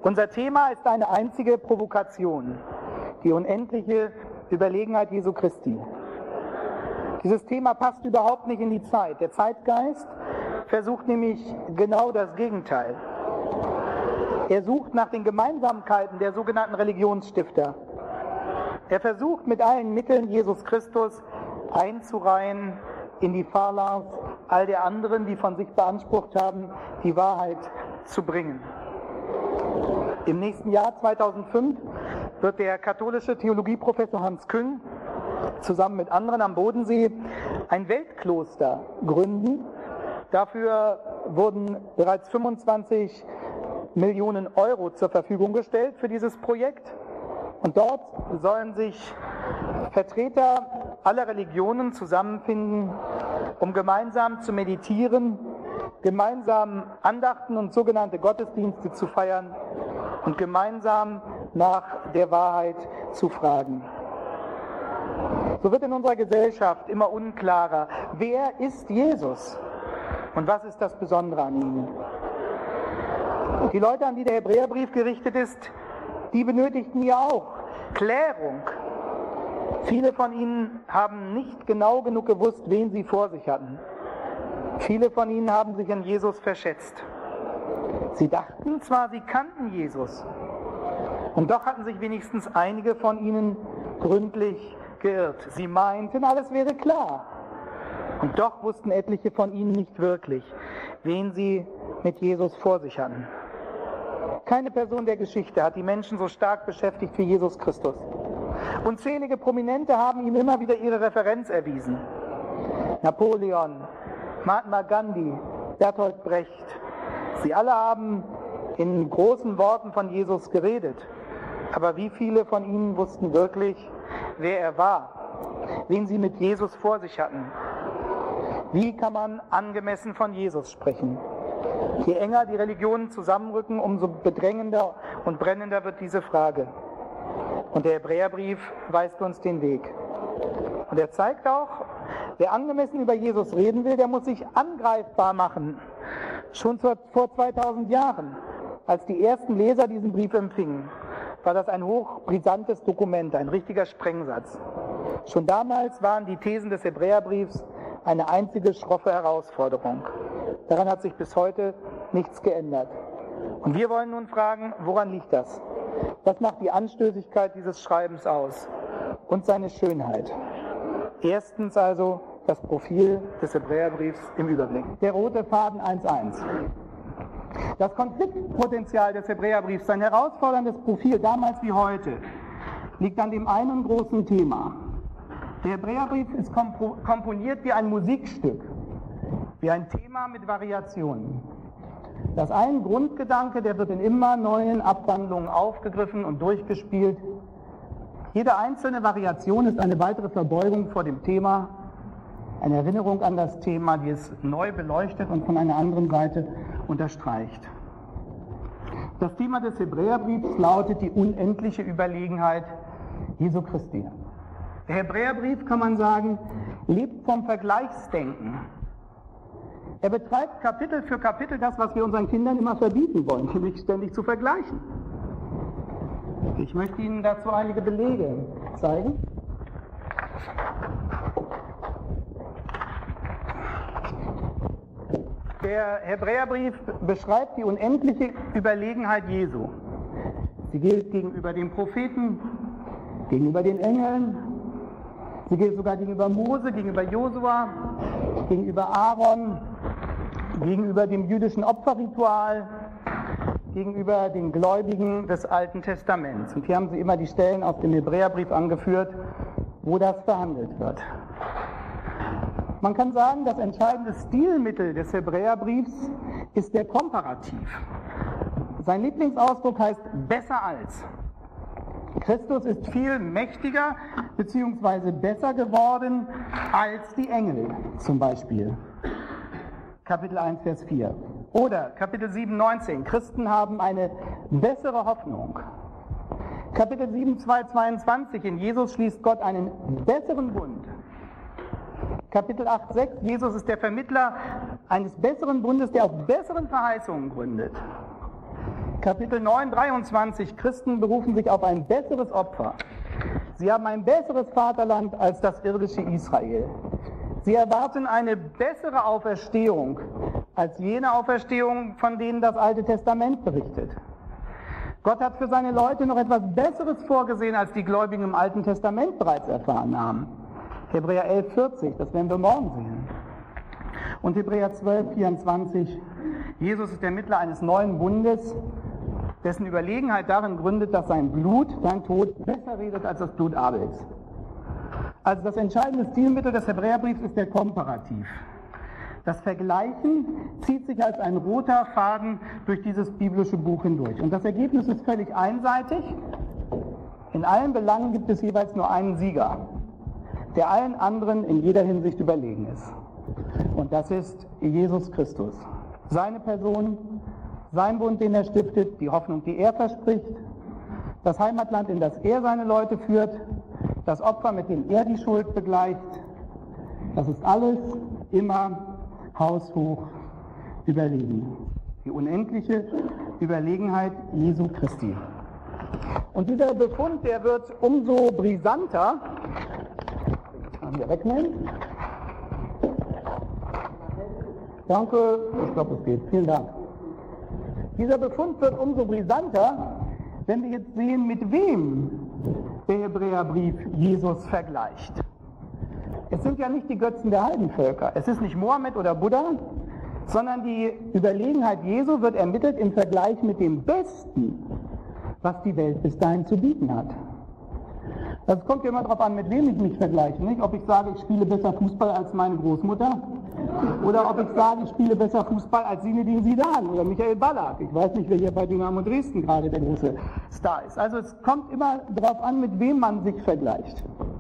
Unser Thema ist eine einzige Provokation, die unendliche Überlegenheit Jesu Christi. Dieses Thema passt überhaupt nicht in die Zeit. Der Zeitgeist versucht nämlich genau das Gegenteil. Er sucht nach den Gemeinsamkeiten der sogenannten Religionsstifter. Er versucht mit allen Mitteln, Jesus Christus einzureihen in die Phalanx all der anderen, die von sich beansprucht haben, die Wahrheit zu bringen. Im nächsten Jahr 2005 wird der katholische Theologieprofessor Hans Küng zusammen mit anderen am Bodensee ein Weltkloster gründen. Dafür wurden bereits 25 Millionen Euro zur Verfügung gestellt für dieses Projekt. Und dort sollen sich Vertreter aller Religionen zusammenfinden, um gemeinsam zu meditieren, gemeinsam Andachten und sogenannte Gottesdienste zu feiern und gemeinsam nach der Wahrheit zu fragen. So wird in unserer Gesellschaft immer unklarer, wer ist Jesus und was ist das Besondere an ihm? Die Leute, an die der Hebräerbrief gerichtet ist, die benötigten ja auch Klärung. Viele von ihnen haben nicht genau genug gewusst, wen sie vor sich hatten. Viele von ihnen haben sich an Jesus verschätzt. Sie dachten zwar, sie kannten Jesus, und doch hatten sich wenigstens einige von ihnen gründlich geirrt. Sie meinten, alles wäre klar. Und doch wussten etliche von ihnen nicht wirklich, wen sie mit Jesus vor sich hatten. Keine Person der Geschichte hat die Menschen so stark beschäftigt wie Jesus Christus. Unzählige Prominente haben ihm immer wieder ihre Referenz erwiesen. Napoleon, Mahatma Gandhi, Bertolt Brecht. Sie alle haben in großen Worten von Jesus geredet. Aber wie viele von ihnen wussten wirklich, wer er war, wen sie mit Jesus vor sich hatten? Wie kann man angemessen von Jesus sprechen? Je enger die Religionen zusammenrücken, umso bedrängender und brennender wird diese Frage. Und der Hebräerbrief weist uns den Weg. Und er zeigt auch, wer angemessen über Jesus reden will, der muss sich angreifbar machen. Schon vor 2000 Jahren, als die ersten Leser diesen Brief empfingen, war das ein hochbrisantes Dokument, ein richtiger Sprengsatz. Schon damals waren die Thesen des Hebräerbriefs eine einzige schroffe Herausforderung. Daran hat sich bis heute nichts geändert. Und wir wollen nun fragen, woran liegt das? Was macht die Anstößigkeit dieses Schreibens aus? Und seine Schönheit? Erstens also das Profil des Hebräerbriefs im Überblick. Der rote Faden 1.1. Das Konfliktpotenzial des Hebräerbriefs, sein herausforderndes Profil, damals wie heute, liegt an dem einen großen Thema. Der Hebräerbrief ist komponiert wie ein Musikstück, wie ein Thema mit Variationen. Das ein Grundgedanke, der wird in immer neuen Abwandlungen aufgegriffen und durchgespielt. Jede einzelne Variation ist eine weitere Verbeugung vor dem Thema, eine Erinnerung an das Thema, die es neu beleuchtet und von einer anderen Seite unterstreicht. Das Thema des Hebräerbriefs lautet die unendliche Überlegenheit Jesu Christi. Der Hebräerbrief, kann man sagen, lebt vom Vergleichsdenken. Er betreibt Kapitel für Kapitel das, was wir unseren Kindern immer verbieten wollen, nämlich ständig zu vergleichen. Ich möchte Ihnen dazu einige Belege zeigen. Der Hebräerbrief beschreibt die unendliche Überlegenheit Jesu. Sie gilt gegenüber den Propheten, gegenüber den Engeln, sie gilt sogar gegenüber Mose, gegenüber Josua, gegenüber Aaron, gegenüber dem jüdischen Opferritual, gegenüber den Gläubigen des Alten Testaments. Und hier haben Sie immer die Stellen aus dem Hebräerbrief angeführt, wo das verhandelt wird. Man kann sagen, das entscheidende Stilmittel des Hebräerbriefs ist der Komparativ. Sein Lieblingsausdruck heißt besser als. Christus ist viel mächtiger bzw. besser geworden als die Engel zum Beispiel. Kapitel 1, Vers 4. Oder Kapitel 7, 19. Christen haben eine bessere Hoffnung. Kapitel 7, 2, 22. In Jesus schließt Gott einen besseren Bund. Kapitel 8, 6. Jesus ist der Vermittler eines besseren Bundes, der auf besseren Verheißungen gründet. Kapitel 9, 23. Christen berufen sich auf ein besseres Opfer. Sie haben ein besseres Vaterland als das irdische Israel. Sie erwarten eine bessere Auferstehung als jene Auferstehung, von denen das Alte Testament berichtet. Gott hat für seine Leute noch etwas Besseres vorgesehen, als die Gläubigen im Alten Testament bereits erfahren haben. Hebräer 11, 40, das werden wir morgen sehen. Und Hebräer 12, 24, Jesus ist der Mittler eines neuen Bundes, dessen Überlegenheit darin gründet, dass sein Blut, sein Tod, besser redet als das Blut Abels. Also das entscheidende Stilmittel des Hebräerbriefs ist der Komparativ. Das Vergleichen zieht sich als ein roter Faden durch dieses biblische Buch hindurch. Und das Ergebnis ist völlig einseitig. In allen Belangen gibt es jeweils nur einen Sieger, der allen anderen in jeder Hinsicht überlegen ist. Und das ist Jesus Christus. Seine Person, sein Bund, den er stiftet, die Hoffnung, die er verspricht, das Heimatland, in das er seine Leute führt, das Opfer, mit dem er die Schuld begleicht, das ist alles immer haushoch überlegen. Die unendliche Überlegenheit Jesu Christi. Und dieser Befund, der wird umso brisanter. Kann wir wegnehmen? Danke, ich glaube, es geht. Vielen Dank. Dieser Befund wird umso brisanter, wenn wir jetzt sehen, mit wem der Hebräerbrief Jesus vergleicht. Es sind ja nicht die Götzen der Heidenvölker. Es ist nicht Mohammed oder Buddha, sondern die Überlegenheit Jesu wird ermittelt im Vergleich mit dem Besten, was die Welt bis dahin zu bieten hat. Das kommt ja immer darauf an, mit wem ich mich vergleiche. Nicht? Ob ich sage, ich spiele besser Fußball als meine Großmutter oder ob ich sage, ich spiele besser Fußball als Zinedine Zidane oder Michael Ballack. Ich weiß nicht, wer hier bei Dynamo Dresden gerade der große Star ist. Also es kommt immer darauf an, mit wem man sich vergleicht.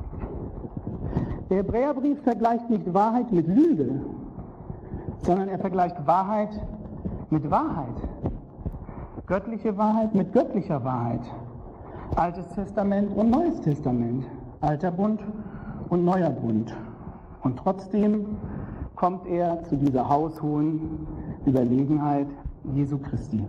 Der Hebräerbrief vergleicht nicht Wahrheit mit Lüge, sondern er vergleicht Wahrheit mit Wahrheit. Göttliche Wahrheit mit göttlicher Wahrheit. Altes Testament und Neues Testament. Alter Bund und Neuer Bund. Und trotzdem kommt er zu dieser haushohen Überlegenheit Jesu Christi.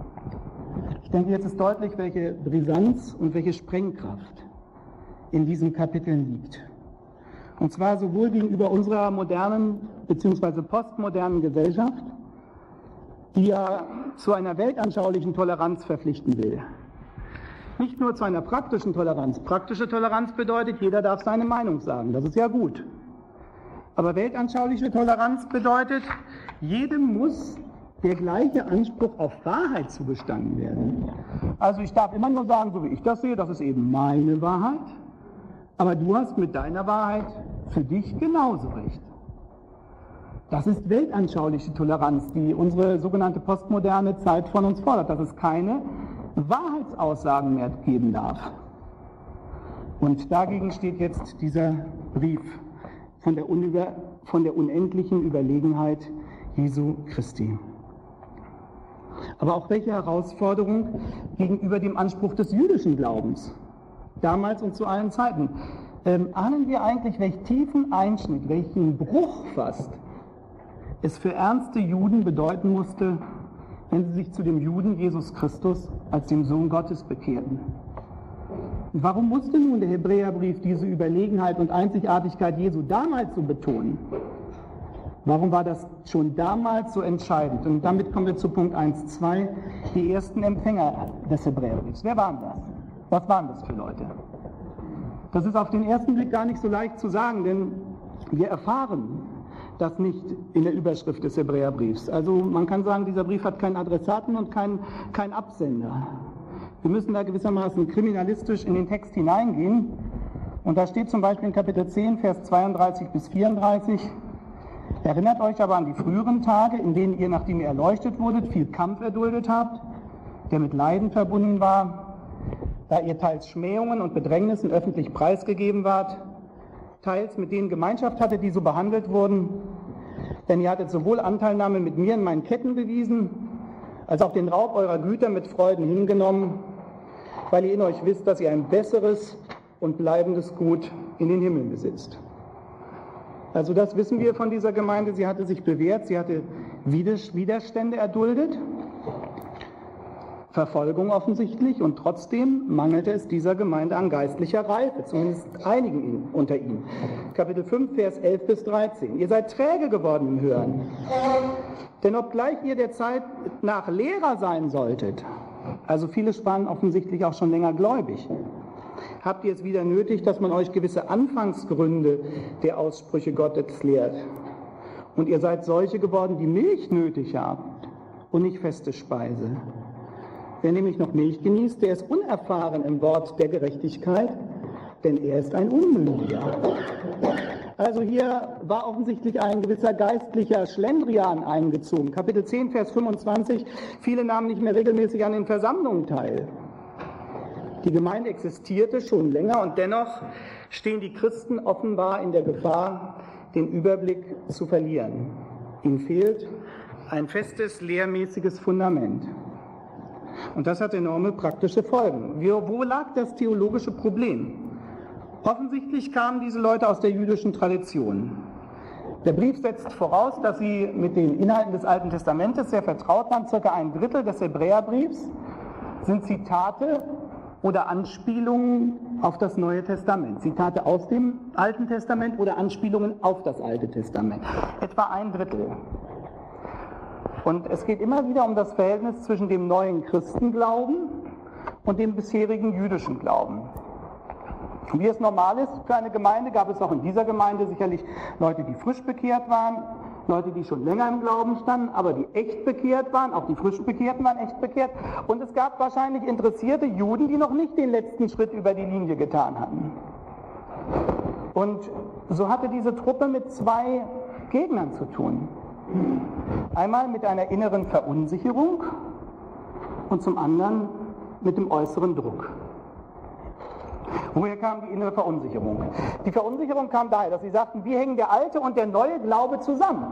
Ich denke, jetzt ist deutlich, welche Brisanz und welche Sprengkraft in diesen Kapiteln liegt. Und zwar sowohl gegenüber unserer modernen bzw. postmodernen Gesellschaft, die ja zu einer weltanschaulichen Toleranz verpflichten will. Nicht nur zu einer praktischen Toleranz. Praktische Toleranz bedeutet, jeder darf seine Meinung sagen. Das ist ja gut. Aber weltanschauliche Toleranz bedeutet, jedem muss der gleiche Anspruch auf Wahrheit zugestanden werden. Also ich darf immer nur sagen, so wie ich das sehe, das ist eben meine Wahrheit. Aber du hast mit deiner Wahrheit für dich genauso recht. Das ist weltanschauliche Toleranz, die unsere sogenannte postmoderne Zeit von uns fordert, dass es keine Wahrheitsaussagen mehr geben darf. Und dagegen steht jetzt dieser Brief von der unendlichen Überlegenheit Jesu Christi. Aber auch welche Herausforderung gegenüber dem Anspruch des jüdischen Glaubens, damals und zu allen Zeiten. Ahnen wir eigentlich, welchen tiefen Einschnitt, welchen Bruch fast es für ernste Juden bedeuten musste, wenn sie sich zu dem Juden Jesus Christus als dem Sohn Gottes bekehrten? Warum musste nun der Hebräerbrief diese Überlegenheit und Einzigartigkeit Jesu damals so betonen? Warum war das schon damals so entscheidend? Und damit kommen wir zu Punkt 1.2, die ersten Empfänger des Hebräerbriefs. Wer waren das? Was waren das für Leute? Das ist auf den ersten Blick gar nicht so leicht zu sagen, denn wir erfahren das nicht in der Überschrift des Hebräerbriefs. Also man kann sagen, dieser Brief hat keinen Adressaten und keinen Absender. Wir müssen da gewissermaßen kriminalistisch in den Text hineingehen. Und da steht zum Beispiel in Kapitel 10, Vers 32 bis 34, erinnert euch aber an die früheren Tage, in denen ihr, nachdem ihr erleuchtet wurdet, viel Kampf erduldet habt, der mit Leiden verbunden war, da ihr teils Schmähungen und Bedrängnissen öffentlich preisgegeben wart, teils mit denen Gemeinschaft hattet, die so behandelt wurden, denn ihr hattet sowohl Anteilnahme mit mir in meinen Ketten bewiesen, als auch den Raub eurer Güter mit Freuden hingenommen, weil ihr in euch wisst, dass ihr ein besseres und bleibendes Gut in den Himmel besitzt. Also das wissen wir von dieser Gemeinde, sie hatte sich bewährt, sie hatte Widerstände erduldet. Verfolgung offensichtlich, und trotzdem mangelte es dieser Gemeinde an geistlicher Reife, zumindest einigen unter ihnen. Kapitel 5, Vers 11 bis 13. Ihr seid träge geworden im Hören, denn obgleich ihr der Zeit nach Lehrer sein solltet, also viele waren offensichtlich auch schon länger gläubig, habt ihr es wieder nötig, dass man euch gewisse Anfangsgründe der Aussprüche Gottes lehrt. Und ihr seid solche geworden, die Milch nötig haben und nicht feste Speise. Wer nämlich noch Milch genießt, der ist unerfahren im Wort der Gerechtigkeit, denn er ist ein Unmündiger. Also hier war offensichtlich ein gewisser geistlicher Schlendrian eingezogen. Kapitel 10, Vers 25, viele nahmen nicht mehr regelmäßig an den Versammlungen teil. Die Gemeinde existierte schon länger und dennoch stehen die Christen offenbar in der Gefahr, den Überblick zu verlieren. Ihnen fehlt ein festes, lehrmäßiges Fundament. Und das hat enorme praktische Folgen. Wo lag das theologische Problem? Offensichtlich kamen diese Leute aus der jüdischen Tradition. Der Brief setzt voraus, dass sie mit den Inhalten des Alten Testamentes sehr vertraut waren. Circa ein Drittel des Hebräerbriefs sind Zitate oder Anspielungen auf das Neue Testament. Zitate aus dem Alten Testament oder Anspielungen auf das Alte Testament. Etwa ein Drittel. Und es geht immer wieder um das Verhältnis zwischen dem neuen Christenglauben und dem bisherigen jüdischen Glauben. Wie es normal ist für eine Gemeinde, gab es auch in dieser Gemeinde sicherlich Leute, die frisch bekehrt waren, Leute, die schon länger im Glauben standen, aber die echt bekehrt waren, auch die frisch Bekehrten waren echt bekehrt. Und es gab wahrscheinlich interessierte Juden, die noch nicht den letzten Schritt über die Linie getan hatten. Und so hatte diese Truppe mit zwei Gegnern zu tun. Einmal mit einer inneren Verunsicherung und zum anderen mit dem äußeren Druck. Woher kam die innere Verunsicherung? Die Verunsicherung kam daher, dass sie sagten, wie hängen der alte und der neue Glaube zusammen?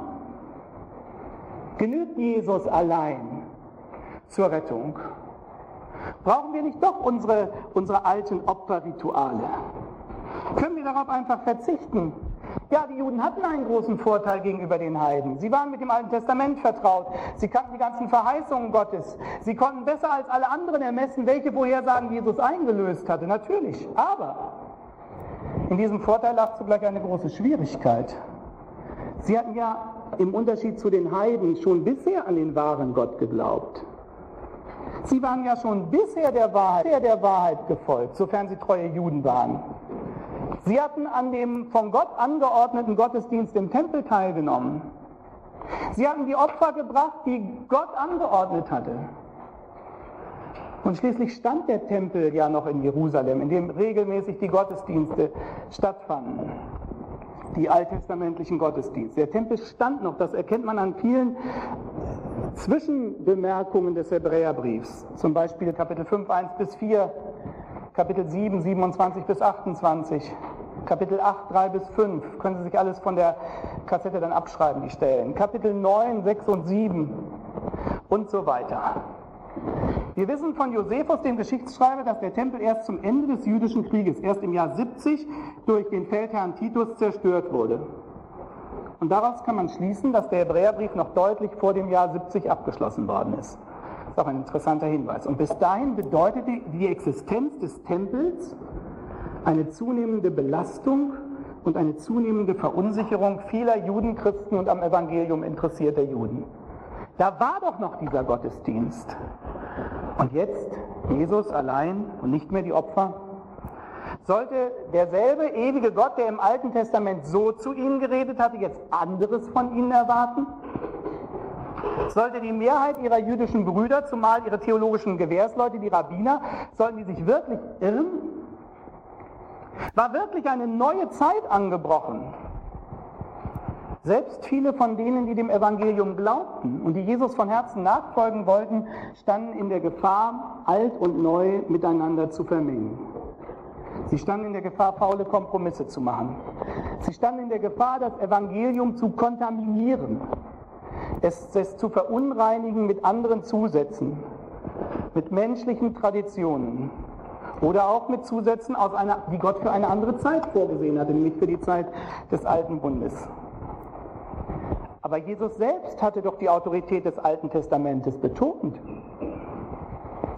Genügt Jesus allein zur Rettung? Brauchen wir nicht doch unsere alten Opferrituale? Können wir darauf einfach verzichten? Ja, die Juden hatten einen großen Vorteil gegenüber den Heiden. Sie waren mit dem Alten Testament vertraut. Sie kannten die ganzen Verheißungen Gottes. Sie konnten besser als alle anderen ermessen, welche Vorhersagen Jesus eingelöst hatte. Natürlich. Aber in diesem Vorteil lag zugleich eine große Schwierigkeit. Sie hatten ja im Unterschied zu den Heiden schon bisher an den wahren Gott geglaubt. Sie waren ja schon bisher der Wahrheit gefolgt, sofern sie treue Juden waren. Sie hatten an dem von Gott angeordneten Gottesdienst im Tempel teilgenommen. Sie hatten die Opfer gebracht, die Gott angeordnet hatte. Und schließlich stand der Tempel ja noch in Jerusalem, in dem regelmäßig die Gottesdienste stattfanden. Die alttestamentlichen Gottesdienste. Der Tempel stand noch, das erkennt man an vielen Zwischenbemerkungen des Hebräerbriefs. Zum Beispiel Kapitel 5, 1 bis 4, Kapitel 7, 27 bis 28, Kapitel 8, 3 bis 5, können Sie sich alles von der Kassette dann abschreiben, die Stellen. Kapitel 9, 6 und 7 und so weiter. Wir wissen von Josephus, dem Geschichtsschreiber, dass der Tempel erst zum Ende des jüdischen Krieges, erst im Jahr 70, durch den Feldherrn Titus zerstört wurde. Und daraus kann man schließen, dass der Hebräerbrief noch deutlich vor dem Jahr 70 abgeschlossen worden ist. Das ist auch ein interessanter Hinweis. Und bis dahin bedeutete die Existenz des Tempels eine zunehmende Belastung und eine zunehmende Verunsicherung vieler Judenchristen und am Evangelium interessierter Juden. Da war doch noch dieser Gottesdienst. Und jetzt Jesus allein und nicht mehr die Opfer? Sollte derselbe ewige Gott, der im Alten Testament so zu ihnen geredet hatte, jetzt anderes von ihnen erwarten? Sollte die Mehrheit ihrer jüdischen Brüder, zumal ihre theologischen Gewährsleute, die Rabbiner, sollten die sich wirklich irren? War wirklich eine neue Zeit angebrochen? Selbst viele von denen, die dem Evangelium glaubten und die Jesus von Herzen nachfolgen wollten, standen in der Gefahr, alt und neu miteinander zu vermengen. Sie standen in der Gefahr, faule Kompromisse zu machen. Sie standen in der Gefahr, das Evangelium zu kontaminieren, es zu verunreinigen mit anderen Zusätzen, mit menschlichen Traditionen oder auch mit Zusätzen, die Gott für eine andere Zeit vorgesehen hatte, nämlich für die Zeit des Alten Bundes. Aber Jesus selbst hatte doch die Autorität des Alten Testamentes betont.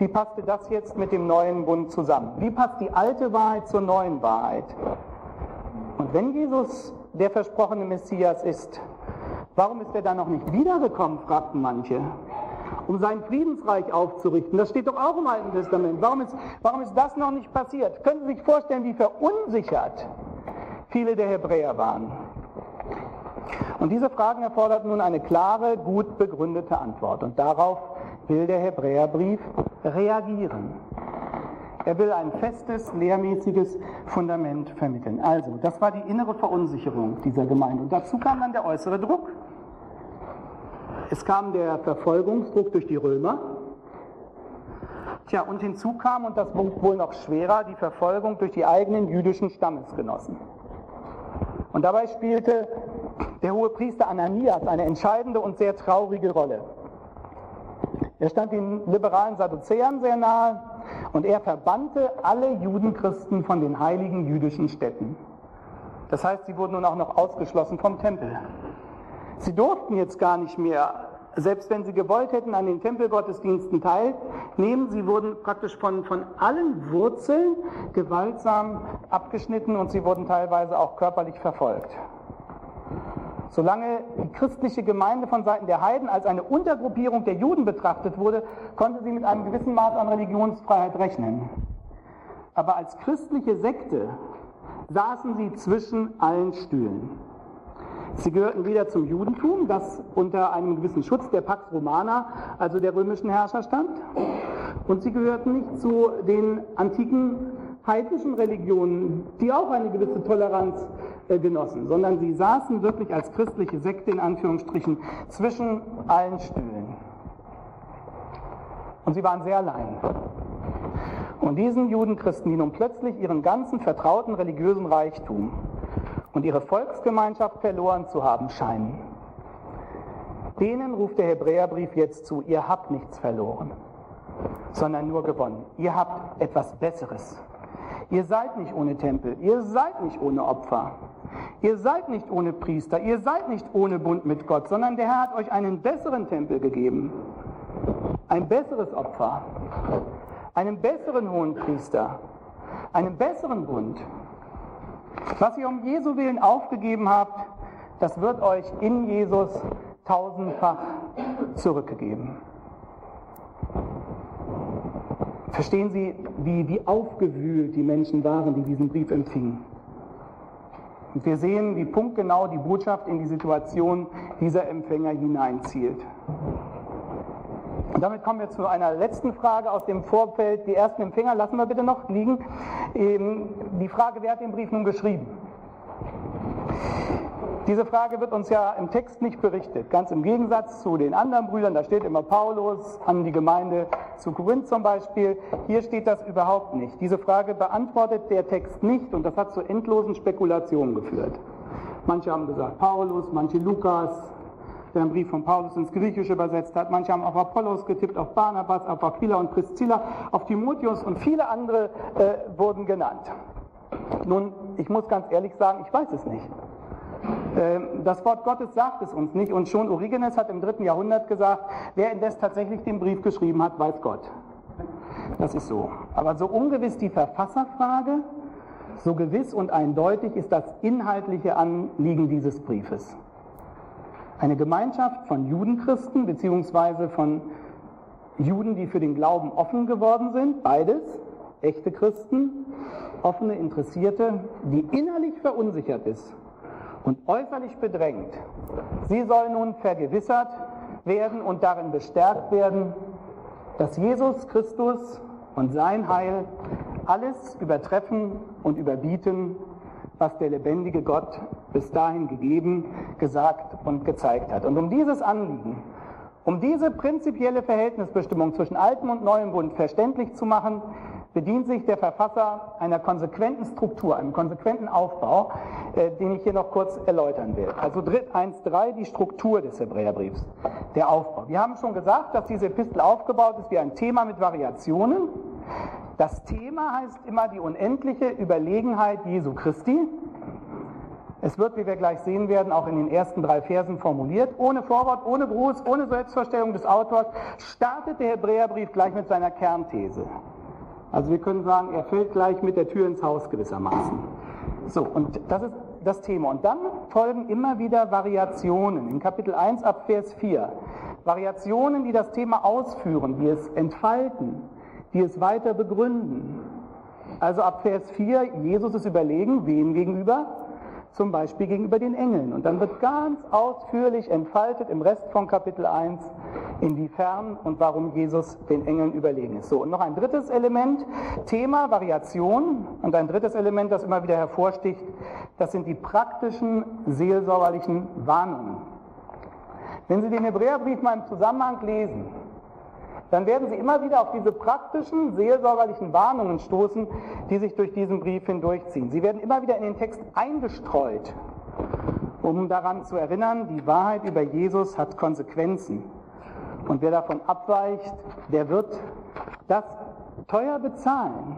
Wie passte das jetzt mit dem neuen Bund zusammen? Wie passt die alte Wahrheit zur neuen Wahrheit? Und wenn Jesus der versprochene Messias ist, warum ist er dann noch nicht wiedergekommen, fragten manche, um sein Friedensreich aufzurichten? Das steht doch auch im Alten Testament. Warum ist das noch nicht passiert? Können Sie sich vorstellen, wie verunsichert viele der Hebräer waren? Und diese Fragen erfordern nun eine klare, gut begründete Antwort. Und darauf will der Hebräerbrief reagieren. Er will ein festes, lehrmäßiges Fundament vermitteln. Also, das war die innere Verunsicherung dieser Gemeinde. Und dazu kam dann der äußere Druck. Es kam der Verfolgungsdruck durch die Römer. Tja, und hinzu kam, und das wohl noch schwerer, die Verfolgung durch die eigenen jüdischen Stammesgenossen. Und dabei spielte der Hohepriester Ananias eine entscheidende und sehr traurige Rolle. Er stand den liberalen Sadduzäern sehr nahe und er verbannte alle Judenchristen von den heiligen jüdischen Städten. Das heißt, sie wurden nun auch noch ausgeschlossen vom Tempel. Sie durften jetzt gar nicht mehr, selbst wenn sie gewollt hätten, an den Tempelgottesdiensten teilnehmen. Sie wurden praktisch von allen Wurzeln gewaltsam abgeschnitten und sie wurden teilweise auch körperlich verfolgt. Solange die christliche Gemeinde von Seiten der Heiden als eine Untergruppierung der Juden betrachtet wurde, konnte sie mit einem gewissen Maß an Religionsfreiheit rechnen. Aber als christliche Sekte saßen sie zwischen allen Stühlen. Sie gehörten weder zum Judentum, das unter einem gewissen Schutz der Pax Romana, also der römischen Herrscher, stand, und sie gehörten nicht zu den antiken heidnischen Religionen, die auch eine gewisse Toleranz genossen, sondern sie saßen wirklich als christliche Sekte in Anführungsstrichen zwischen allen Stühlen. Und sie waren sehr allein. Und diesen Judenchristen, die nun plötzlich ihren ganzen vertrauten religiösen Reichtum und ihre Volksgemeinschaft verloren zu haben scheinen, denen ruft der Hebräerbrief jetzt zu: Ihr habt nichts verloren, sondern nur gewonnen. Ihr habt etwas Besseres. Ihr seid nicht ohne Tempel, ihr seid nicht ohne Opfer, ihr seid nicht ohne Priester, ihr seid nicht ohne Bund mit Gott, sondern der Herr hat euch einen besseren Tempel gegeben, ein besseres Opfer, einen besseren Hohenpriester, einen besseren Bund. Was ihr um Jesu Willen aufgegeben habt, das wird euch in Jesus tausendfach zurückgegeben. Verstehen Sie, wie aufgewühlt die Menschen waren, die diesen Brief empfingen. Und wir sehen, wie punktgenau die Botschaft in die Situation dieser Empfänger hineinzielt. Und damit kommen wir zu einer letzten Frage aus dem Vorfeld. Die ersten Empfänger lassen wir bitte noch liegen. Die Frage, wer hat den Brief nun geschrieben? Diese Frage wird uns ja im Text nicht berichtet. Ganz im Gegensatz zu den anderen Brüdern, da steht immer Paulus an die Gemeinde zu Korinth zum Beispiel. Hier steht das überhaupt nicht. Diese Frage beantwortet der Text nicht und das hat zu endlosen Spekulationen geführt. Manche haben gesagt Paulus, manche Lukas, der einen Brief von Paulus ins Griechische übersetzt hat. Manche haben auf Apollos getippt, auf Barnabas, auf Aquila und Priscilla, auf Timotheus und viele andere wurden genannt. Nun, ich muss ganz ehrlich sagen, ich weiß es nicht. Das Wort Gottes sagt es uns nicht und schon Origenes hat im 3. Jahrhundert gesagt, wer indes tatsächlich den Brief geschrieben hat, weiß Gott. Das ist so. Aber so ungewiss die Verfasserfrage, so gewiss und eindeutig ist das inhaltliche Anliegen dieses Briefes. Eine Gemeinschaft von Judenchristen bzw. von Juden, die für den Glauben offen geworden sind, beides, echte Christen, offene Interessierte, die innerlich verunsichert ist und äußerlich bedrängt. Sie soll nun vergewissert werden und darin bestärkt werden, dass Jesus Christus und sein Heil alles übertreffen und überbieten, was der lebendige Gott bis dahin gegeben, gesagt und gezeigt hat. Und um dieses Anliegen, um diese prinzipielle Verhältnisbestimmung zwischen Altem und Neuem Bund verständlich zu machen, bedient sich der Verfasser einer konsequenten Struktur, einem konsequenten Aufbau, den ich hier noch kurz erläutern will. Also 1.3, die Struktur des Hebräerbriefs, der Aufbau. Wir haben schon gesagt, dass diese Epistel aufgebaut ist wie ein Thema mit Variationen. Das Thema heißt immer die unendliche Überlegenheit Jesu Christi. Es wird, wie wir gleich sehen werden, auch in den ersten 3 Versen formuliert. Ohne Vorwort, ohne Gruß, ohne Selbstvorstellung des Autors startet der Hebräerbrief gleich mit seiner Kernthese. Also wir können sagen, er fällt gleich mit der Tür ins Haus gewissermaßen. So, und das ist das Thema. Und dann folgen immer wieder Variationen. In Kapitel 1 ab Vers 4. Variationen, die das Thema ausführen, die es entfalten, die es weiter begründen. Also ab Vers 4, Jesus ist überlegen, wem gegenüber? Zum Beispiel gegenüber den Engeln. Und dann wird ganz ausführlich entfaltet im Rest von Kapitel 1, inwiefern und warum Jesus den Engeln überlegen ist. So, und noch ein drittes Element, Thema, Variation. Und ein drittes Element, das immer wieder hervorsticht, das sind die praktischen, seelsorgerlichen Warnungen. Wenn Sie den Hebräerbrief mal im Zusammenhang lesen, dann werden Sie immer wieder auf diese praktischen, seelsorgerlichen Warnungen stoßen, die sich durch diesen Brief hindurchziehen. Sie werden immer wieder in den Text eingestreut, um daran zu erinnern, die Wahrheit über Jesus hat Konsequenzen. Und wer davon abweicht, der wird das teuer bezahlen.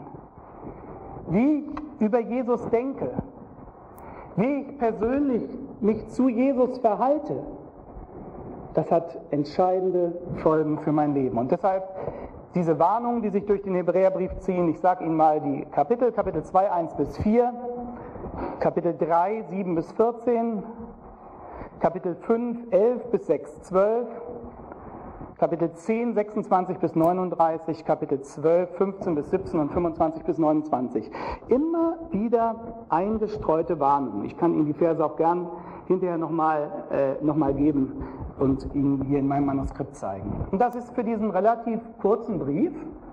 Wie ich über Jesus denke, wie ich persönlich mich zu Jesus verhalte, das hat entscheidende Folgen für mein Leben. Und deshalb diese Warnungen, die sich durch den Hebräerbrief ziehen, ich sage Ihnen mal die Kapitel 2, 1 bis 4, Kapitel 3, 7 bis 14, Kapitel 5, 11 bis 6, 12, Kapitel 10, 26 bis 39, Kapitel 12, 15 bis 17 und 25 bis 29. Immer wieder eingestreute Warnungen. Ich kann Ihnen die Verse auch gern hinterher nochmal geben und Ihnen hier in meinem Manuskript zeigen. Und das ist für diesen relativ kurzen Brief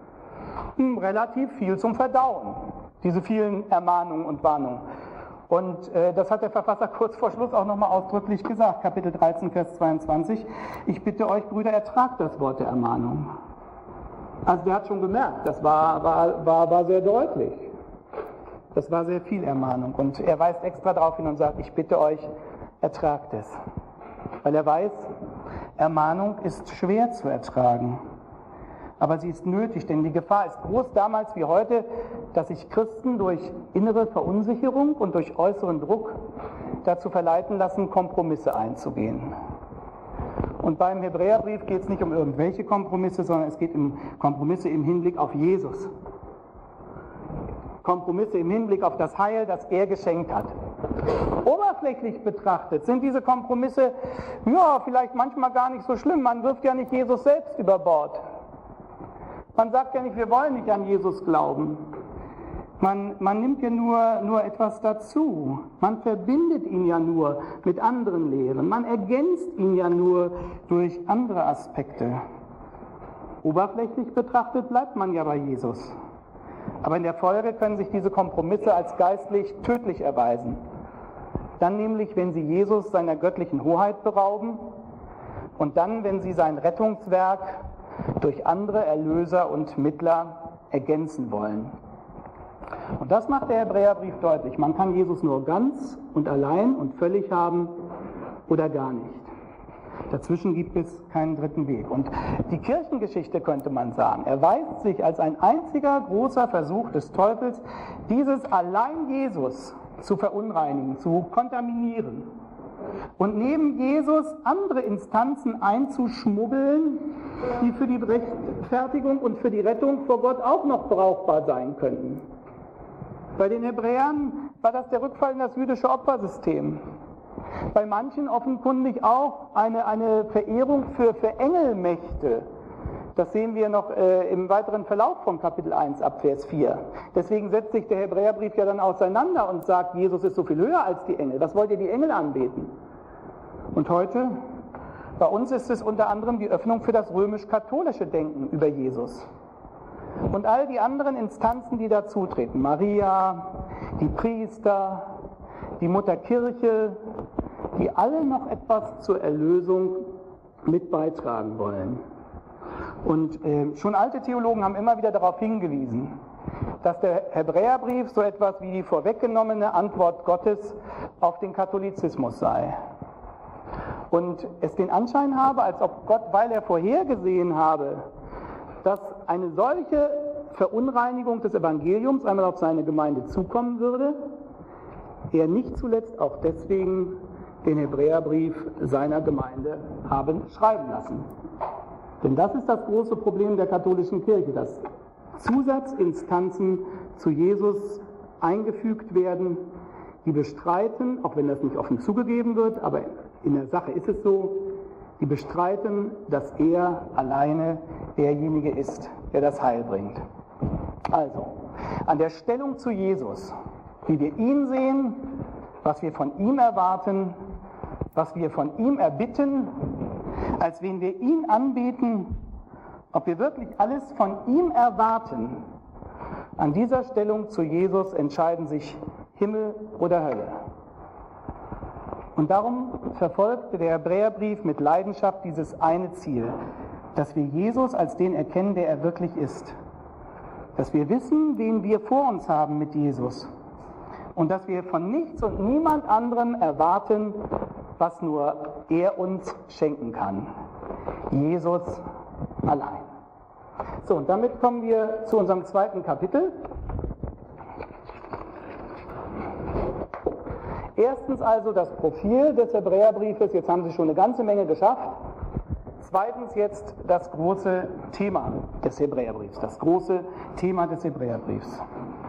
relativ viel zum Verdauen, diese vielen Ermahnungen und Warnungen. Und das hat der Verfasser kurz vor Schluss auch nochmal ausdrücklich gesagt, Kapitel 13, Vers 22. Ich bitte euch, Brüder, ertragt das Wort der Ermahnung. Also der hat schon gemerkt, das war sehr deutlich. Das war sehr viel Ermahnung. Und er weist extra darauf hin und sagt, ich bitte euch, ertragt es. Weil er weiß, Ermahnung ist schwer zu ertragen. Aber sie ist nötig, denn die Gefahr ist groß damals wie heute, dass sich Christen durch innere Verunsicherung und durch äußeren Druck dazu verleiten lassen, Kompromisse einzugehen. Und beim Hebräerbrief geht es nicht um irgendwelche Kompromisse, sondern es geht um Kompromisse im Hinblick auf Jesus. Kompromisse im Hinblick auf das Heil, das er geschenkt hat. Oberflächlich betrachtet sind diese Kompromisse, ja, vielleicht manchmal gar nicht so schlimm. Man wirft ja nicht Jesus selbst über Bord. Man sagt ja nicht, wir wollen nicht an Jesus glauben. Man nimmt ja nur etwas dazu. Man verbindet ihn ja nur mit anderen Lehren. Man ergänzt ihn ja nur durch andere Aspekte. Oberflächlich betrachtet bleibt man ja bei Jesus. Aber in der Folge können sich diese Kompromisse als geistlich tödlich erweisen. Dann nämlich, wenn sie Jesus seiner göttlichen Hoheit berauben und dann, wenn sie sein Rettungswerk durch andere Erlöser und Mittler ergänzen wollen. Und das macht der Hebräerbrief deutlich. Man kann Jesus nur ganz und allein und völlig haben oder gar nicht. Dazwischen gibt es keinen dritten Weg. Und die Kirchengeschichte, könnte man sagen, erweist sich als ein einziger großer Versuch des Teufels, dieses allein Jesus zu verunreinigen, zu kontaminieren. Und neben Jesus andere Instanzen einzuschmuggeln, die für die Rechtfertigung und für die Rettung vor Gott auch noch brauchbar sein könnten. Bei den Hebräern war das der Rückfall in das jüdische Opfersystem. Bei manchen offenkundig auch eine Verehrung für Engelmächte. Das sehen wir noch im weiteren Verlauf von Kapitel 1 ab Vers 4. Deswegen setzt sich der Hebräerbrief ja dann auseinander und sagt, Jesus ist so viel höher als die Engel. Was wollt ihr die Engel anbeten? Und heute, bei uns ist es unter anderem die Öffnung für das römisch-katholische Denken über Jesus. Und all die anderen Instanzen, die dazutreten, Maria, die Priester, die Mutterkirche, die alle noch etwas zur Erlösung mit beitragen wollen. Und schon alte Theologen haben immer wieder darauf hingewiesen, dass der Hebräerbrief so etwas wie die vorweggenommene Antwort Gottes auf den Katholizismus sei. Und es den Anschein habe, als ob Gott, weil er vorhergesehen habe, dass eine solche Verunreinigung des Evangeliums einmal auf seine Gemeinde zukommen würde, er nicht zuletzt auch deswegen den Hebräerbrief seiner Gemeinde haben schreiben lassen. Denn das ist das große Problem der katholischen Kirche, dass Zusatzinstanzen zu Jesus eingefügt werden, die bestreiten, auch wenn das nicht offen zugegeben wird, aber in der Sache ist es so, die bestreiten, dass er alleine derjenige ist, der das Heil bringt. Also, an der Stellung zu Jesus, wie wir ihn sehen, was wir von ihm erwarten, was wir von ihm erbitten, als wen wir ihn anbeten, ob wir wirklich alles von ihm erwarten, an dieser Stellung zu Jesus entscheiden sich Himmel oder Hölle. Und darum verfolgte der Hebräerbrief mit Leidenschaft dieses eine Ziel, dass wir Jesus als den erkennen, der er wirklich ist. Dass wir wissen, wen wir vor uns haben mit Jesus. Und dass wir von nichts und niemand anderem erwarten, was nur er uns schenken kann. Jesus allein. So, und damit kommen wir zu unserem zweiten Kapitel. Erstens also das Profil des Hebräerbriefes, jetzt haben Sie schon eine ganze Menge geschafft. Zweitens jetzt das große Thema des Hebräerbriefs, das große Thema des Hebräerbriefs.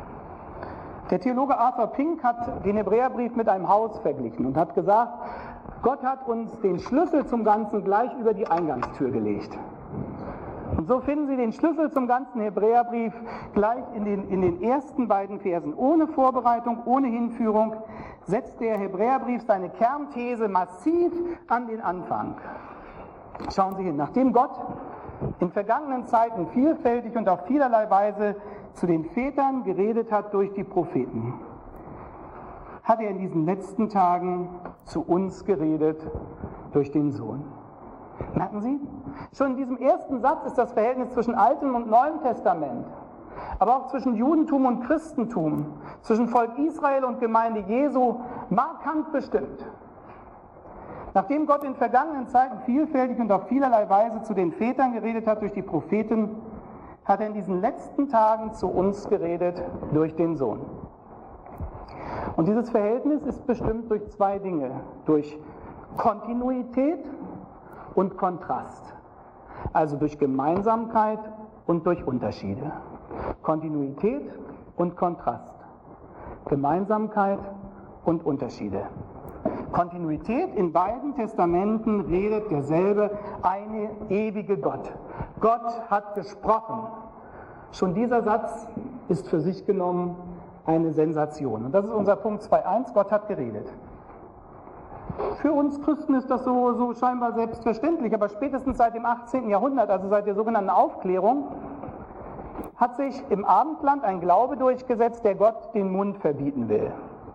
Der Theologe Arthur Pink hat den Hebräerbrief mit einem Haus verglichen und hat gesagt, Gott hat uns den Schlüssel zum Ganzen gleich über die Eingangstür gelegt. Und so finden Sie den Schlüssel zum ganzen Hebräerbrief gleich in den ersten beiden Versen. Ohne Vorbereitung, ohne Hinführung setzt der Hebräerbrief seine Kernthese massiv an den Anfang. Schauen Sie hin, nachdem Gott in vergangenen Zeiten vielfältig und auf vielerlei Weise zu den Vätern geredet hat durch die Propheten, hat er in diesen letzten Tagen zu uns geredet durch den Sohn. Merken Sie? Schon in diesem ersten Satz ist das Verhältnis zwischen Altem und Neuem Testament, aber auch zwischen Judentum und Christentum, zwischen Volk Israel und Gemeinde Jesu markant bestimmt. Nachdem Gott in vergangenen Zeiten vielfältig und auf vielerlei Weise zu den Vätern geredet hat durch die Propheten, hat er in diesen letzten Tagen zu uns geredet durch den Sohn. Und dieses Verhältnis ist bestimmt durch zwei Dinge, durch Kontinuität und Kontrast, also durch Gemeinsamkeit und durch Unterschiede. Kontinuität und Kontrast, Gemeinsamkeit und Unterschiede. Kontinuität, in beiden Testamenten redet derselbe eine ewige Gott. Gott hat gesprochen. Schon dieser Satz ist für sich genommen eine Sensation. Und das ist unser Punkt 2.1, Gott hat geredet. Für uns Christen ist das so scheinbar selbstverständlich, aber spätestens seit dem 18. Jahrhundert, also seit der sogenannten Aufklärung, hat sich im Abendland ein Glaube durchgesetzt, der Gott den Mund verbieten will.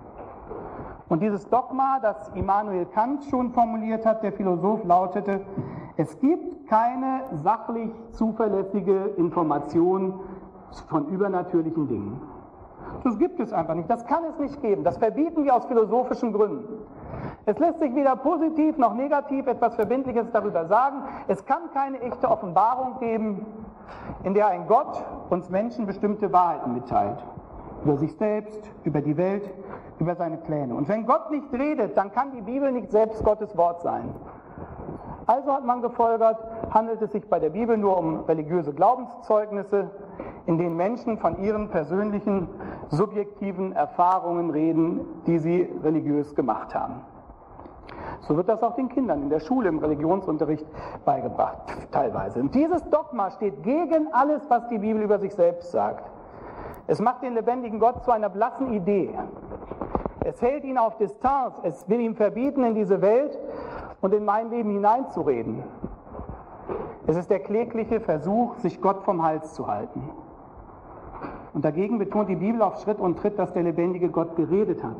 Und dieses Dogma, das Immanuel Kant schon formuliert hat, der Philosoph, lautete, es gibt keine sachlich zuverlässige Information von übernatürlichen Dingen. Das gibt es einfach nicht, das kann es nicht geben, das verbieten wir aus philosophischen Gründen. Es lässt sich weder positiv noch negativ etwas Verbindliches darüber sagen. Es kann keine echte Offenbarung geben, in der ein Gott uns Menschen bestimmte Wahrheiten mitteilt. Über sich selbst, über die Welt, über seine Pläne. Und wenn Gott nicht redet, dann kann die Bibel nicht selbst Gottes Wort sein. Also hat man gefolgert, handelt es sich bei der Bibel nur um religiöse Glaubenszeugnisse, in denen Menschen von ihren persönlichen, subjektiven Erfahrungen reden, die sie religiös gemacht haben. So wird das auch den Kindern in der Schule im Religionsunterricht beigebracht, teilweise. Und dieses Dogma steht gegen alles, was die Bibel über sich selbst sagt. Es macht den lebendigen Gott zu einer blassen Idee. Es hält ihn auf Distanz, es will ihm verbieten, in diese Welt und in mein Leben hineinzureden. Es ist der klägliche Versuch, sich Gott vom Hals zu halten. Und dagegen betont die Bibel auf Schritt und Tritt, dass der lebendige Gott geredet hat.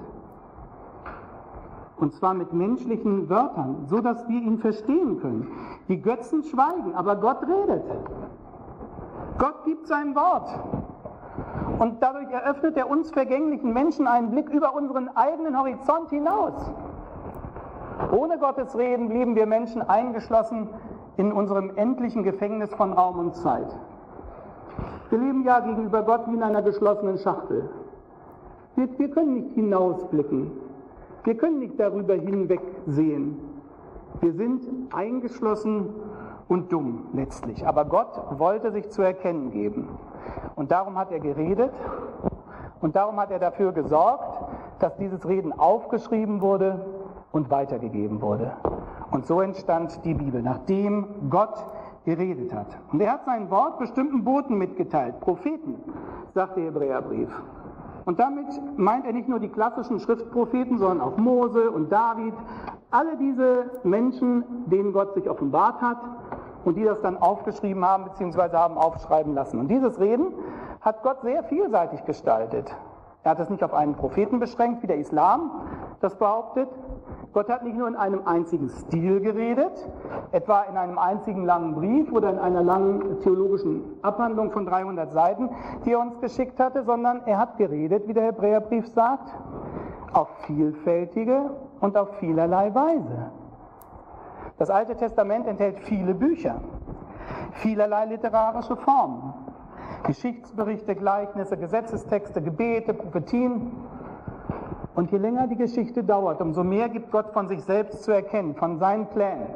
Und zwar mit menschlichen Wörtern, so dass wir ihn verstehen können. Die Götzen schweigen, aber Gott redet. Gott gibt sein Wort. Und dadurch eröffnet er uns vergänglichen Menschen einen Blick über unseren eigenen Horizont hinaus. Ohne Gottes Reden blieben wir Menschen eingeschlossen in unserem endlichen Gefängnis von Raum und Zeit. Wir leben ja gegenüber Gott wie in einer geschlossenen Schachtel. Wir können nicht hinausblicken. Wir können nicht darüber hinwegsehen. Wir sind eingeschlossen und dumm letztlich. Aber Gott wollte sich zu erkennen geben. Und darum hat er geredet und darum hat er dafür gesorgt, dass dieses Reden aufgeschrieben wurde und weitergegeben wurde. Und so entstand die Bibel, nachdem Gott geredet hat. Und er hat sein Wort bestimmten Boten mitgeteilt, Propheten, sagt der Hebräerbrief. Und damit meint er nicht nur die klassischen Schriftpropheten, sondern auch Mose und David, alle diese Menschen, denen Gott sich offenbart hat und die das dann aufgeschrieben haben bzw. haben aufschreiben lassen. Und dieses Reden hat Gott sehr vielseitig gestaltet. Er hat es nicht auf einen Propheten beschränkt, wie der Islam das behauptet. Gott hat nicht nur in einem einzigen Stil geredet, etwa in einem einzigen langen Brief oder in einer langen theologischen Abhandlung von 300 Seiten, die er uns geschickt hatte, sondern er hat geredet, wie der Hebräerbrief sagt, auf vielfältige und auf vielerlei Weise. Das Alte Testament enthält viele Bücher, vielerlei literarische Formen, Geschichtsberichte, Gleichnisse, Gesetzestexte, Gebete, Prophetien. Und je länger die Geschichte dauert, umso mehr gibt Gott von sich selbst zu erkennen, von seinen Plänen.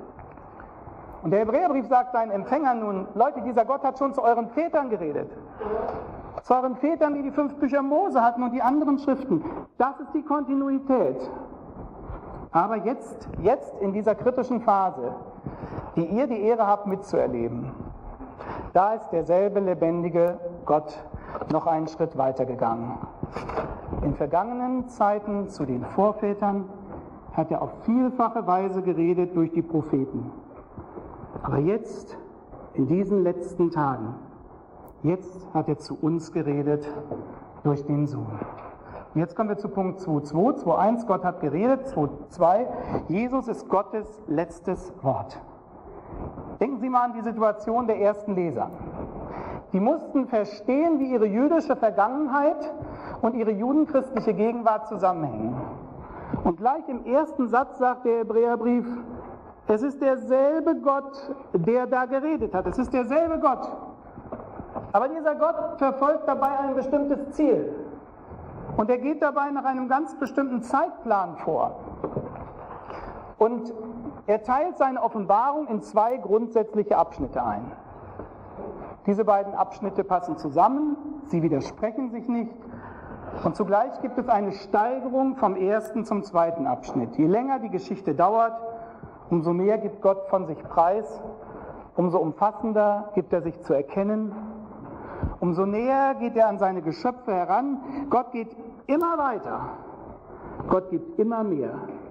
Und der Hebräerbrief sagt seinen Empfängern nun, Leute, dieser Gott hat schon zu euren Vätern geredet. Zu euren Vätern, die 5 Bücher Mose hatten und die anderen Schriften. Das ist die Kontinuität. Aber jetzt in dieser kritischen Phase, die ihr die Ehre habt mitzuerleben, da ist derselbe lebendige Gott noch einen Schritt weitergegangen. In vergangenen Zeiten zu den Vorvätern hat er auf vielfache Weise geredet durch die Propheten. Aber jetzt, in diesen letzten Tagen, jetzt hat er zu uns geredet durch den Sohn. Und jetzt kommen wir zu Punkt 2.2. 2.1, Gott hat geredet. 2.2, Jesus ist Gottes letztes Wort. Denken Sie mal an die Situation der ersten Leser. Die mussten verstehen, wie ihre jüdische Vergangenheit und ihre judenchristliche Gegenwart zusammenhängen. Und gleich im ersten Satz sagt der Hebräerbrief, es ist derselbe Gott, der da geredet hat. Es ist derselbe Gott. Aber dieser Gott verfolgt dabei ein bestimmtes Ziel. Und er geht dabei nach einem ganz bestimmten Zeitplan vor. Und er teilt seine Offenbarung in 2 grundsätzliche Abschnitte ein. Diese beiden Abschnitte passen zusammen, sie widersprechen sich nicht. Und zugleich gibt es eine Steigerung vom ersten zum zweiten Abschnitt. Je länger die Geschichte dauert, umso mehr gibt Gott von sich preis, umso umfassender gibt er sich zu erkennen, umso näher geht er an seine Geschöpfe heran. Gott geht immer weiter, Gott gibt immer mehr.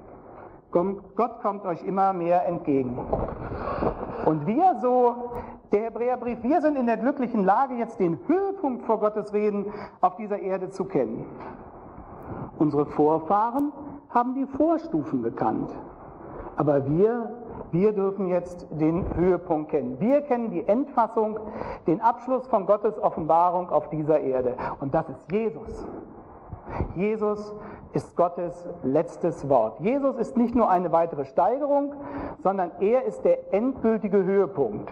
Gott kommt euch immer mehr entgegen. Und wir der Hebräerbrief, wir sind in der glücklichen Lage, jetzt den Höhepunkt vor Gottes Reden auf dieser Erde zu kennen. Unsere Vorfahren haben die Vorstufen gekannt. Aber wir dürfen jetzt den Höhepunkt kennen. Wir kennen die Endfassung, den Abschluss von Gottes Offenbarung auf dieser Erde. Und das ist Jesus. Jesus ist Gottes letztes Wort. Jesus ist nicht nur eine weitere Steigerung, sondern er ist der endgültige Höhepunkt.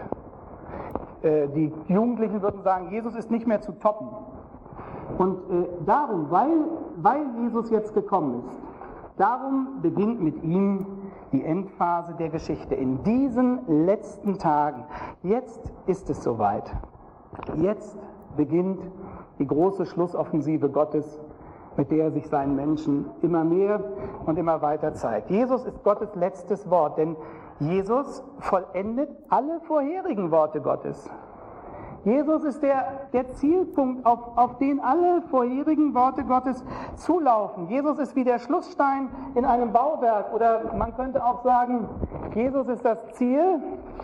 Die Jugendlichen würden sagen, Jesus ist nicht mehr zu toppen. Und darum, weil Jesus jetzt gekommen ist, darum beginnt mit ihm die Endphase der Geschichte. In diesen letzten Tagen, jetzt ist es soweit. Jetzt beginnt die große Schlussoffensive Gottes, mit der er sich seinen Menschen immer mehr und immer weiter zeigt. Jesus ist Gottes letztes Wort, denn Jesus vollendet alle vorherigen Worte Gottes. Jesus ist der Zielpunkt, auf den alle vorherigen Worte Gottes zulaufen. Jesus ist wie der Schlussstein in einem Bauwerk, oder man könnte auch sagen, Jesus ist das Ziel.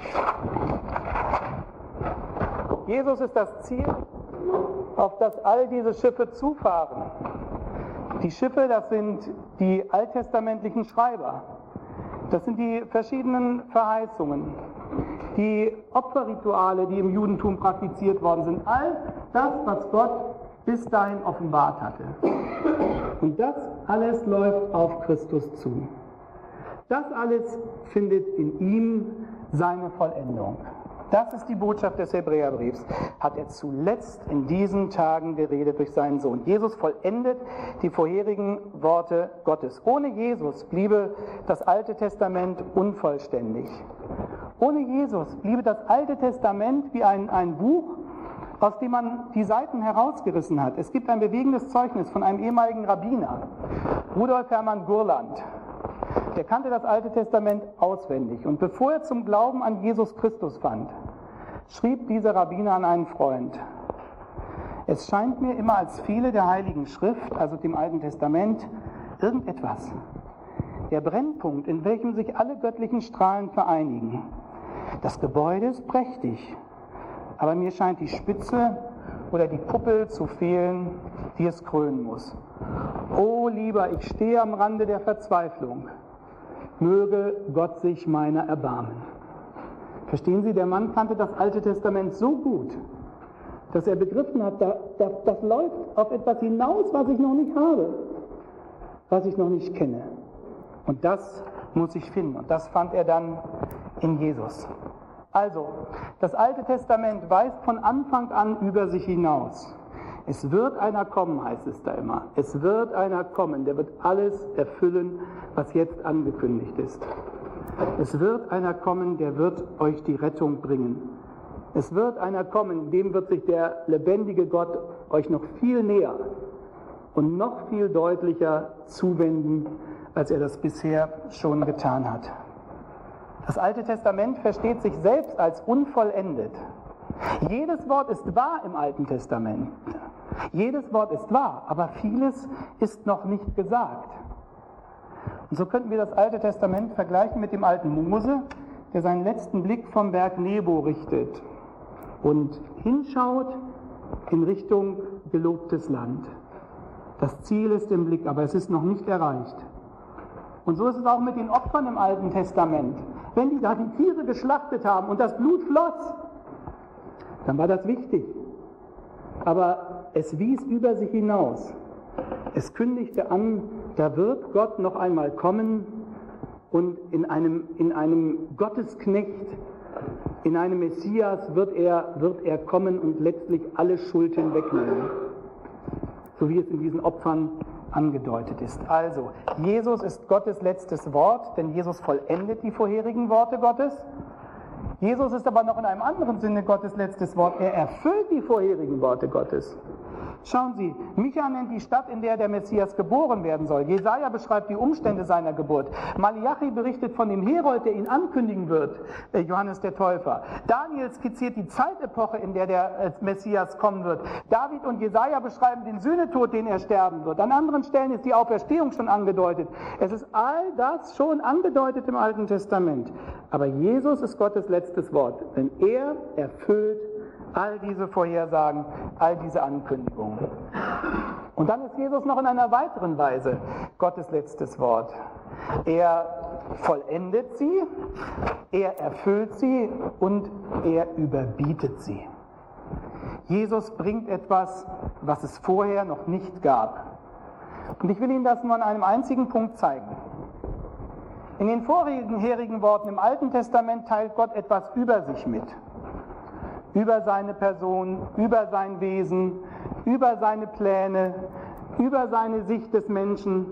Jesus ist das Ziel, auf das all diese Schiffe zufahren. Die Schiffe, das sind die alttestamentlichen Schreiber. Das sind die verschiedenen Verheißungen, die Opferrituale, die im Judentum praktiziert worden sind. All das, was Gott bis dahin offenbart hatte. Und das alles läuft auf Christus zu. Das alles findet in ihm seine Vollendung. Das ist die Botschaft des Hebräerbriefs. Hat er zuletzt in diesen Tagen geredet durch seinen Sohn. Jesus vollendet die vorherigen Worte Gottes. Ohne Jesus bliebe das Alte Testament unvollständig. Ohne Jesus bliebe das Alte Testament wie ein Buch, aus dem man die Seiten herausgerissen hat. Es gibt ein bewegendes Zeugnis von einem ehemaligen Rabbiner, Rudolf Hermann Gurland. Der kannte das Alte Testament auswendig. Und bevor er zum Glauben an Jesus Christus fand, schrieb dieser Rabbiner an einen Freund: Es scheint mir immer, als fehle der Heiligen Schrift, also dem Alten Testament, irgendetwas. Der Brennpunkt, in welchem sich alle göttlichen Strahlen vereinigen. Das Gebäude ist prächtig, aber mir scheint die Spitze oder die Kuppel zu fehlen, die es krönen muss. Oh lieber, ich stehe am Rande der Verzweiflung. Möge Gott sich meiner erbarmen. Verstehen Sie, der Mann kannte das Alte Testament so gut, dass er begriffen hat, das läuft auf etwas hinaus, was ich noch nicht habe, was ich noch nicht kenne. Und das muss ich finden. Und das fand er dann in Jesus. Also, das Alte Testament weist von Anfang an über sich hinaus. Es wird einer kommen, heißt es da immer. Es wird einer kommen, der wird alles erfüllen, was jetzt angekündigt ist. Es wird einer kommen, der wird euch die Rettung bringen. Es wird einer kommen, dem wird sich der lebendige Gott euch noch viel näher und noch viel deutlicher zuwenden, als er das bisher schon getan hat. Das Alte Testament versteht sich selbst als unvollendet. Jedes Wort ist wahr im Alten Testament. Jedes Wort ist wahr, aber vieles ist noch nicht gesagt. Und so könnten wir das Alte Testament vergleichen mit dem alten Mose, der seinen letzten Blick vom Berg Nebo richtet und hinschaut in Richtung gelobtes Land. Das Ziel ist im Blick, aber es ist noch nicht erreicht. Und so ist es auch mit den Opfern im Alten Testament. Wenn die da die Tiere geschlachtet haben und das Blut floss, dann war das wichtig. Aber es wies über sich hinaus. Es kündigte an, da wird Gott noch einmal kommen und in einem Gottesknecht, in einem Messias wird er kommen und letztlich alle Schuld hinwegnehmen. So wie es in diesen Opfern angedeutet ist. Also, Jesus ist Gottes letztes Wort, denn Jesus vollendet die vorherigen Worte Gottes. Jesus ist aber noch in einem anderen Sinne Gottes letztes Wort. Er erfüllt die vorherigen Worte Gottes. Schauen Sie, Micha nennt die Stadt, in der der Messias geboren werden soll. Jesaja beschreibt die Umstände seiner Geburt. Malachi berichtet von dem Herold, der ihn ankündigen wird, Johannes der Täufer. Daniel skizziert die Zeitepoche, in der der Messias kommen wird. David und Jesaja beschreiben den Sühnetod, den er sterben wird. An anderen Stellen ist die Auferstehung schon angedeutet. Es ist all das schon angedeutet im Alten Testament. Aber Jesus ist Gottes letztes Wort, denn er erfüllt all diese Vorhersagen, all diese Ankündigungen. Und dann ist Jesus noch in einer weiteren Weise Gottes letztes Wort. Er vollendet sie, er erfüllt sie und er überbietet sie. Jesus bringt etwas, was es vorher noch nicht gab. Und ich will Ihnen das nur an einem einzigen Punkt zeigen. In den vorherigen Worten im Alten Testament teilt Gott etwas über sich mit. Über seine Person, über sein Wesen, über seine Pläne, über seine Sicht des Menschen.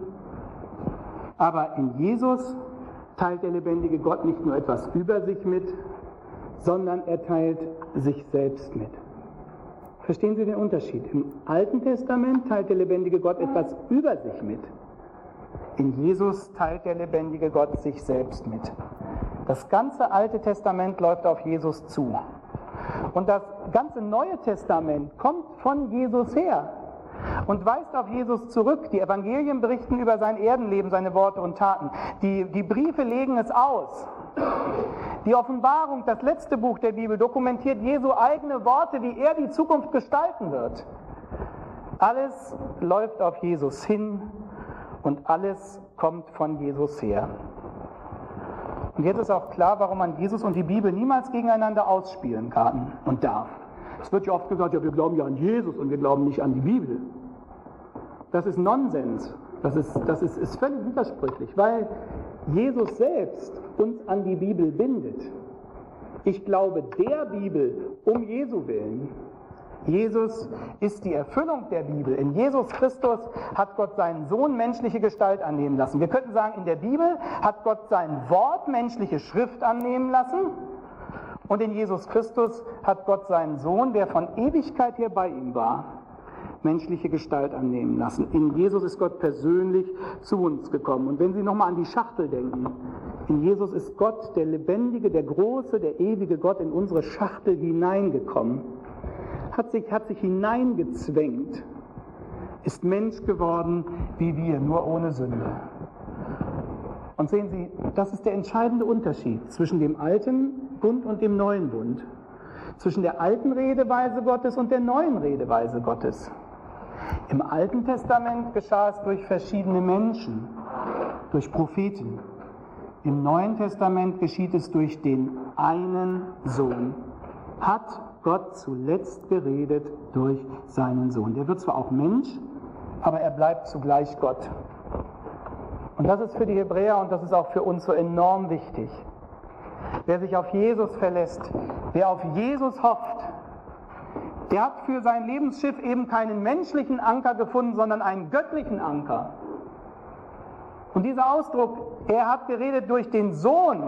Aber in Jesus teilt der lebendige Gott nicht nur etwas über sich mit, sondern er teilt sich selbst mit. Verstehen Sie den Unterschied? Im Alten Testament teilt der lebendige Gott etwas über sich mit. In Jesus teilt der lebendige Gott sich selbst mit. Das ganze Alte Testament läuft auf Jesus zu. Und das ganze Neue Testament kommt von Jesus her und weist auf Jesus zurück. Die Evangelien berichten über sein Erdenleben, seine Worte und Taten. Die Briefe legen es aus. Die Offenbarung, das letzte Buch der Bibel, dokumentiert Jesu eigene Worte, wie er die Zukunft gestalten wird. Alles läuft auf Jesus hin und alles kommt von Jesus her. Und jetzt ist auch klar, warum man Jesus und die Bibel niemals gegeneinander ausspielen kann und darf. Es wird ja oft gesagt, ja, wir glauben ja an Jesus und wir glauben nicht an die Bibel. Das ist Nonsens. Das ist völlig widersprüchlich, weil Jesus selbst uns an die Bibel bindet. Ich glaube der Bibel um Jesu willen. Jesus ist die Erfüllung der Bibel. In Jesus Christus hat Gott seinen Sohn menschliche Gestalt annehmen lassen. Wir könnten sagen, in der Bibel hat Gott sein Wort menschliche Schrift annehmen lassen. Und in Jesus Christus hat Gott seinen Sohn, der von Ewigkeit her bei ihm war, menschliche Gestalt annehmen lassen. In Jesus ist Gott persönlich zu uns gekommen. Und wenn Sie nochmal an die Schachtel denken, in Jesus ist Gott, der lebendige, der große, der ewige Gott, in unsere Schachtel hineingekommen, hat sich hineingezwängt, ist Mensch geworden wie wir, nur ohne Sünde. Und sehen Sie, das ist der entscheidende Unterschied zwischen dem alten Bund und dem neuen Bund, zwischen der alten Redeweise Gottes und der neuen Redeweise Gottes. Im Alten Testament geschah es durch verschiedene Menschen, durch Propheten. Im Neuen Testament geschieht es durch den einen Sohn. Hat Gott zuletzt geredet durch seinen Sohn. Der wird zwar auch Mensch, aber er bleibt zugleich Gott. Und das ist für die Hebräer und das ist auch für uns so enorm wichtig. Wer sich auf Jesus verlässt, wer auf Jesus hofft, der hat für sein Lebensschiff eben keinen menschlichen Anker gefunden, sondern einen göttlichen Anker. Und dieser Ausdruck, er hat geredet durch den Sohn,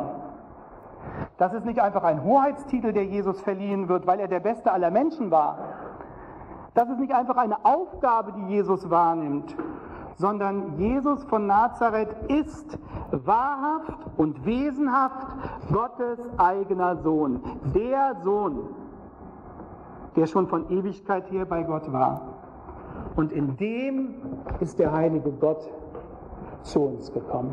das ist nicht einfach ein Hoheitstitel, der Jesus verliehen wird, weil er der Beste aller Menschen war. Das ist nicht einfach eine Aufgabe, die Jesus wahrnimmt, sondern Jesus von Nazareth ist wahrhaft und wesenhaft Gottes eigener Sohn. Der Sohn, der schon von Ewigkeit her bei Gott war. Und in dem ist der heilige Gott zu uns gekommen.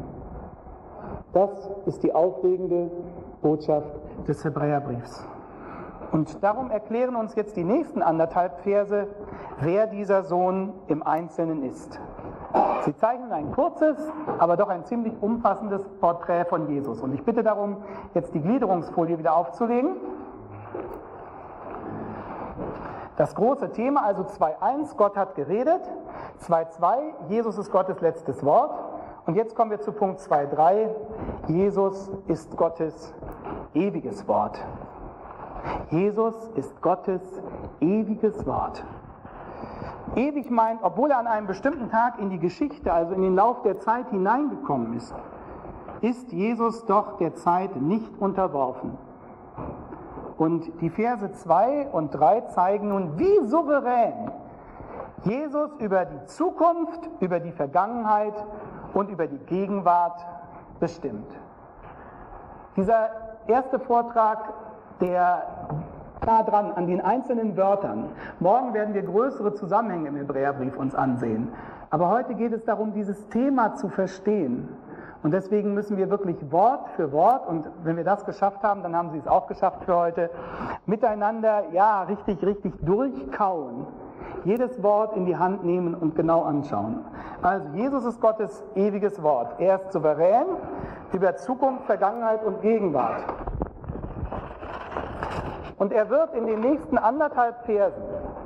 Das ist die aufregende Botschaft des Hebräerbriefs. Und darum erklären uns jetzt die nächsten 1,5 Verse, wer dieser Sohn im Einzelnen ist. Sie zeichnen ein kurzes, aber doch ein ziemlich umfassendes Porträt von Jesus. Und ich bitte darum, jetzt die Gliederungsfolie wieder aufzulegen. Das große Thema, also 2.1, Gott hat geredet. 2.2, Jesus ist Gottes letztes Wort. Und jetzt kommen wir zu Punkt 2.3, Jesus ist Gottes ewiges Wort. Jesus ist Gottes ewiges Wort. Ewig meint, obwohl er an einem bestimmten Tag in die Geschichte, also in den Lauf der Zeit hineingekommen ist Jesus doch der Zeit nicht unterworfen. Und die Verse 2 und 3 zeigen nun, wie souverän Jesus über die Zukunft, über die Vergangenheit und über die Gegenwart bestimmt. Dieser erste Vortrag, der nah dran an den einzelnen Wörtern. Morgen werden wir größere Zusammenhänge im Hebräerbrief uns ansehen. Aber heute geht es darum, dieses Thema zu verstehen. Und deswegen müssen wir wirklich Wort für Wort, und wenn wir das geschafft haben, dann haben Sie es auch geschafft für heute, miteinander, ja, richtig durchkauen. Jedes Wort in die Hand nehmen und genau anschauen. Also, Jesus ist Gottes ewiges Wort. Er ist souverän über Zukunft, Vergangenheit und Gegenwart. Und er wird in den nächsten 1,5 Versen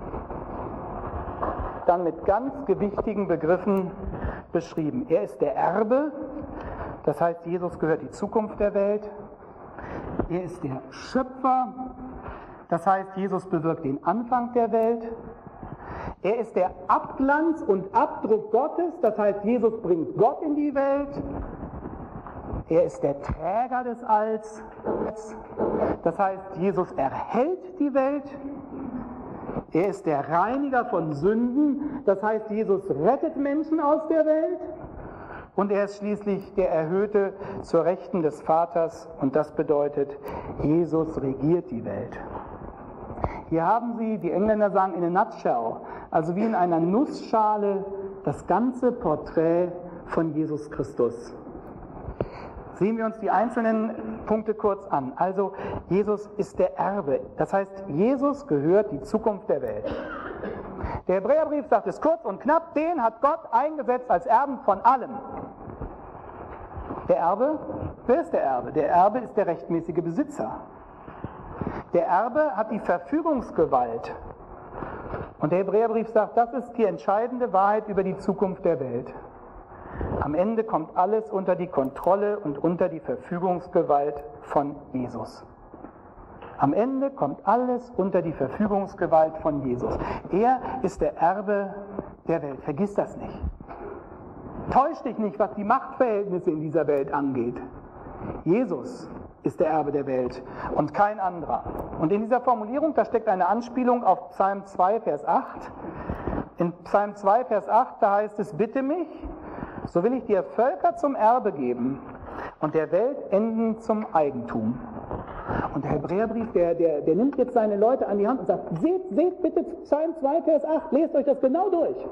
dann mit ganz gewichtigen Begriffen beschrieben. Er ist der Erbe, das heißt, Jesus gehört die Zukunft der Welt. Er ist der Schöpfer, das heißt, Jesus bewirkt den Anfang der Welt. Er ist der Abglanz und Abdruck Gottes, das heißt, Jesus bringt Gott in die Welt. Er ist der Träger des Alls, das heißt, Jesus erhält die Welt. Er ist der Reiniger von Sünden, das heißt, Jesus rettet Menschen aus der Welt. Und er ist schließlich der Erhöhte zur Rechten des Vaters, und das bedeutet, Jesus regiert die Welt. Hier haben Sie, die Engländer sagen in a nutshell, also wie in einer Nussschale, das ganze Porträt von Jesus Christus. Sehen wir uns die einzelnen Punkte kurz an. Also, Jesus ist der Erbe. Das heißt, Jesus gehört die Zukunft der Welt. Der Hebräerbrief sagt es kurz und knapp, den hat Gott eingesetzt als Erben von allem. Der Erbe, wer ist der Erbe? Der Erbe ist der rechtmäßige Besitzer. Der Erbe hat die Verfügungsgewalt. Und der Hebräerbrief sagt, das ist die entscheidende Wahrheit über die Zukunft der Welt. Am Ende kommt alles unter die Kontrolle und unter die Verfügungsgewalt von Jesus. Am Ende kommt alles unter die Verfügungsgewalt von Jesus. Er ist der Erbe der Welt. Vergiss das nicht. Täusch dich nicht, was die Machtverhältnisse in dieser Welt angeht. Jesus ist der Erbe der Welt und kein anderer. Und in dieser Formulierung, da steckt eine Anspielung auf Psalm 2, Vers 8. In Psalm 2, Vers 8, da heißt es, bitte mich, so will ich dir Völker zum Erbe geben und der Welt Enden zum Eigentum. Und der Hebräerbrief, der nimmt jetzt seine Leute an die Hand und sagt, seht bitte Psalm 2, Vers 8, lest euch das genau durch.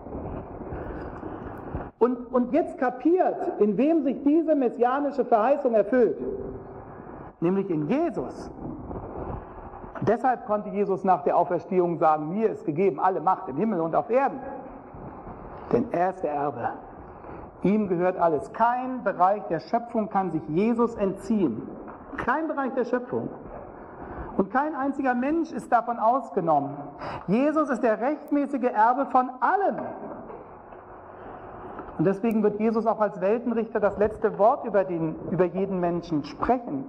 Und jetzt kapiert, in wem sich diese messianische Verheißung erfüllt, nämlich in Jesus. Deshalb konnte Jesus nach der Auferstehung sagen, mir ist gegeben alle Macht im Himmel und auf Erden. Denn er ist der Erbe. Ihm gehört alles. Kein Bereich der Schöpfung kann sich Jesus entziehen. Kein Bereich der Schöpfung. Und kein einziger Mensch ist davon ausgenommen. Jesus ist der rechtmäßige Erbe von allem. Und deswegen wird Jesus auch als Weltenrichter das letzte Wort über jeden Menschen sprechen.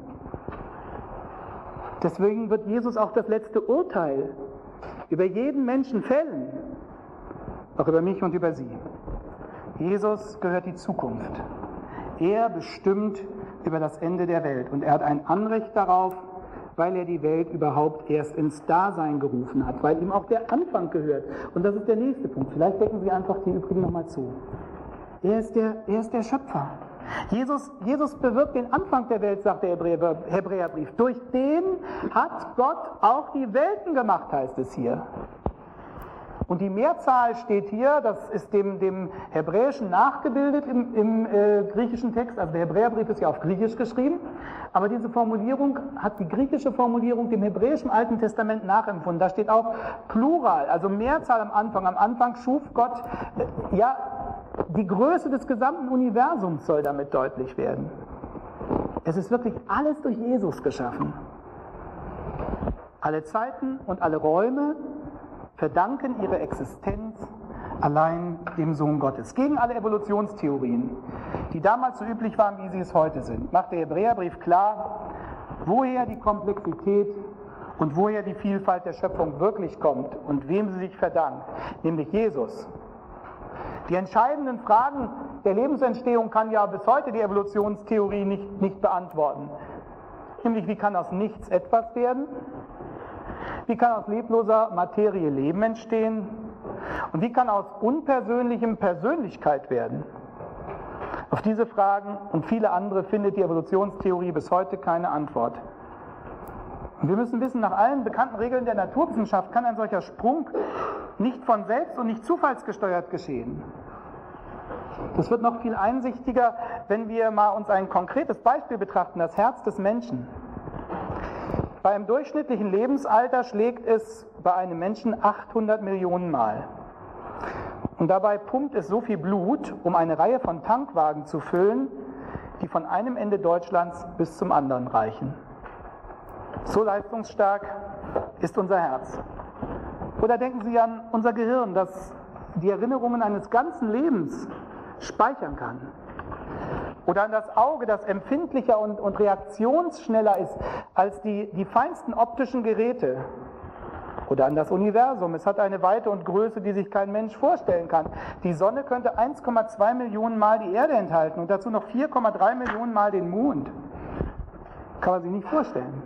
Deswegen wird Jesus auch das letzte Urteil über jeden Menschen fällen. Auch über mich und über Sie. Jesus gehört die Zukunft. Er bestimmt über das Ende der Welt. Und er hat ein Anrecht darauf, weil er die Welt überhaupt erst ins Dasein gerufen hat. Weil ihm auch der Anfang gehört. Und das ist der nächste Punkt. Vielleicht decken Sie einfach die übrigen nochmal zu. Er ist der Schöpfer. Jesus bewirkt den Anfang der Welt, sagt der Hebräerbrief. Durch den hat Gott auch die Welten gemacht, heißt es hier. Und die Mehrzahl steht hier, das ist dem Hebräischen nachgebildet im griechischen Text. Also der Hebräerbrief ist ja auf Griechisch geschrieben. Aber diese Formulierung hat die griechische Formulierung dem hebräischen Alten Testament nachempfunden. Da steht auch Plural, also Mehrzahl am Anfang. Am Anfang schuf Gott, die Größe des gesamten Universums soll damit deutlich werden. Es ist wirklich alles durch Jesus geschaffen. Alle Zeiten und alle Räume verdanken ihre Existenz allein dem Sohn Gottes. Gegen alle Evolutionstheorien, die damals so üblich waren, wie sie es heute sind, macht der Hebräerbrief klar, woher die Komplexität und woher die Vielfalt der Schöpfung wirklich kommt und wem sie sich verdankt, nämlich Jesus. Die entscheidenden Fragen der Lebensentstehung kann ja bis heute die Evolutionstheorie nicht beantworten. Nämlich, wie kann aus nichts etwas werden? Wie kann aus lebloser Materie Leben entstehen? Und wie kann aus Unpersönlichem Persönlichkeit werden? Auf diese Fragen und viele andere findet die Evolutionstheorie bis heute keine Antwort. Und wir müssen wissen, nach allen bekannten Regeln der Naturwissenschaft kann ein solcher Sprung nicht von selbst und nicht zufallsgesteuert geschehen. Das wird noch viel einsichtiger, wenn wir mal uns ein konkretes Beispiel betrachten, das Herz des Menschen. Bei einem durchschnittlichen Lebensalter schlägt es bei einem Menschen 800 Millionen Mal. Und dabei pumpt es so viel Blut, um eine Reihe von Tankwagen zu füllen, die von einem Ende Deutschlands bis zum anderen reichen. So leistungsstark ist unser Herz. Oder denken Sie an unser Gehirn, das die Erinnerungen eines ganzen Lebens speichern kann. Oder an das Auge, das empfindlicher und reaktionsschneller ist als die feinsten optischen Geräte. Oder an das Universum. Es hat eine Weite und Größe, die sich kein Mensch vorstellen kann. Die Sonne könnte 1,2 Millionen Mal die Erde enthalten und dazu noch 4,3 Millionen Mal den Mond. Kann man sich nicht vorstellen.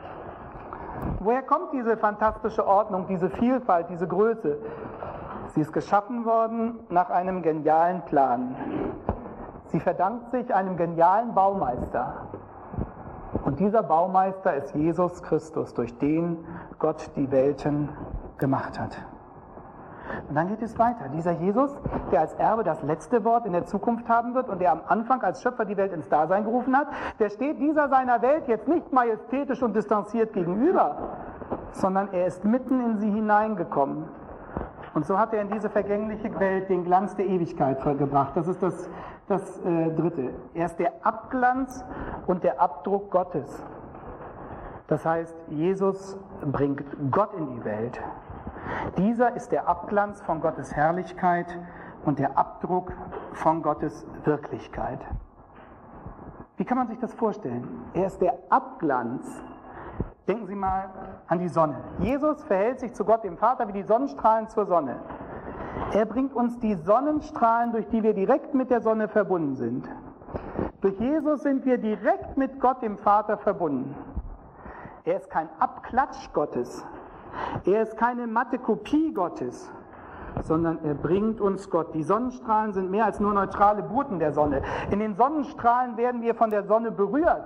Woher kommt diese fantastische Ordnung, diese Vielfalt, diese Größe? Sie ist geschaffen worden nach einem genialen Plan. Sie verdankt sich einem genialen Baumeister. Und dieser Baumeister ist Jesus Christus, durch den Gott die Welten gemacht hat. Und dann geht es weiter. Dieser Jesus, der als Erbe das letzte Wort in der Zukunft haben wird und der am Anfang als Schöpfer die Welt ins Dasein gerufen hat, der steht dieser seiner Welt jetzt nicht majestätisch und distanziert gegenüber, sondern er ist mitten in sie hineingekommen. Und so hat er in diese vergängliche Welt den Glanz der Ewigkeit gebracht. Das ist das Dritte. Er ist der Abglanz und der Abdruck Gottes. Das heißt, Jesus bringt Gott in die Welt. Dieser ist der Abglanz von Gottes Herrlichkeit und der Abdruck von Gottes Wirklichkeit. Wie kann man sich das vorstellen? Er ist der Abglanz Denken Sie mal an die Sonne. Jesus verhält sich zu Gott, dem Vater, wie die Sonnenstrahlen zur Sonne. Er bringt uns die Sonnenstrahlen, durch die wir direkt mit der Sonne verbunden sind. Durch Jesus sind wir direkt mit Gott, dem Vater, verbunden. Er ist kein Abklatsch Gottes. Er ist keine matte Kopie Gottes, sondern er bringt uns Gott. Die Sonnenstrahlen sind mehr als nur neutrale Boten der Sonne. In den Sonnenstrahlen werden wir von der Sonne berührt.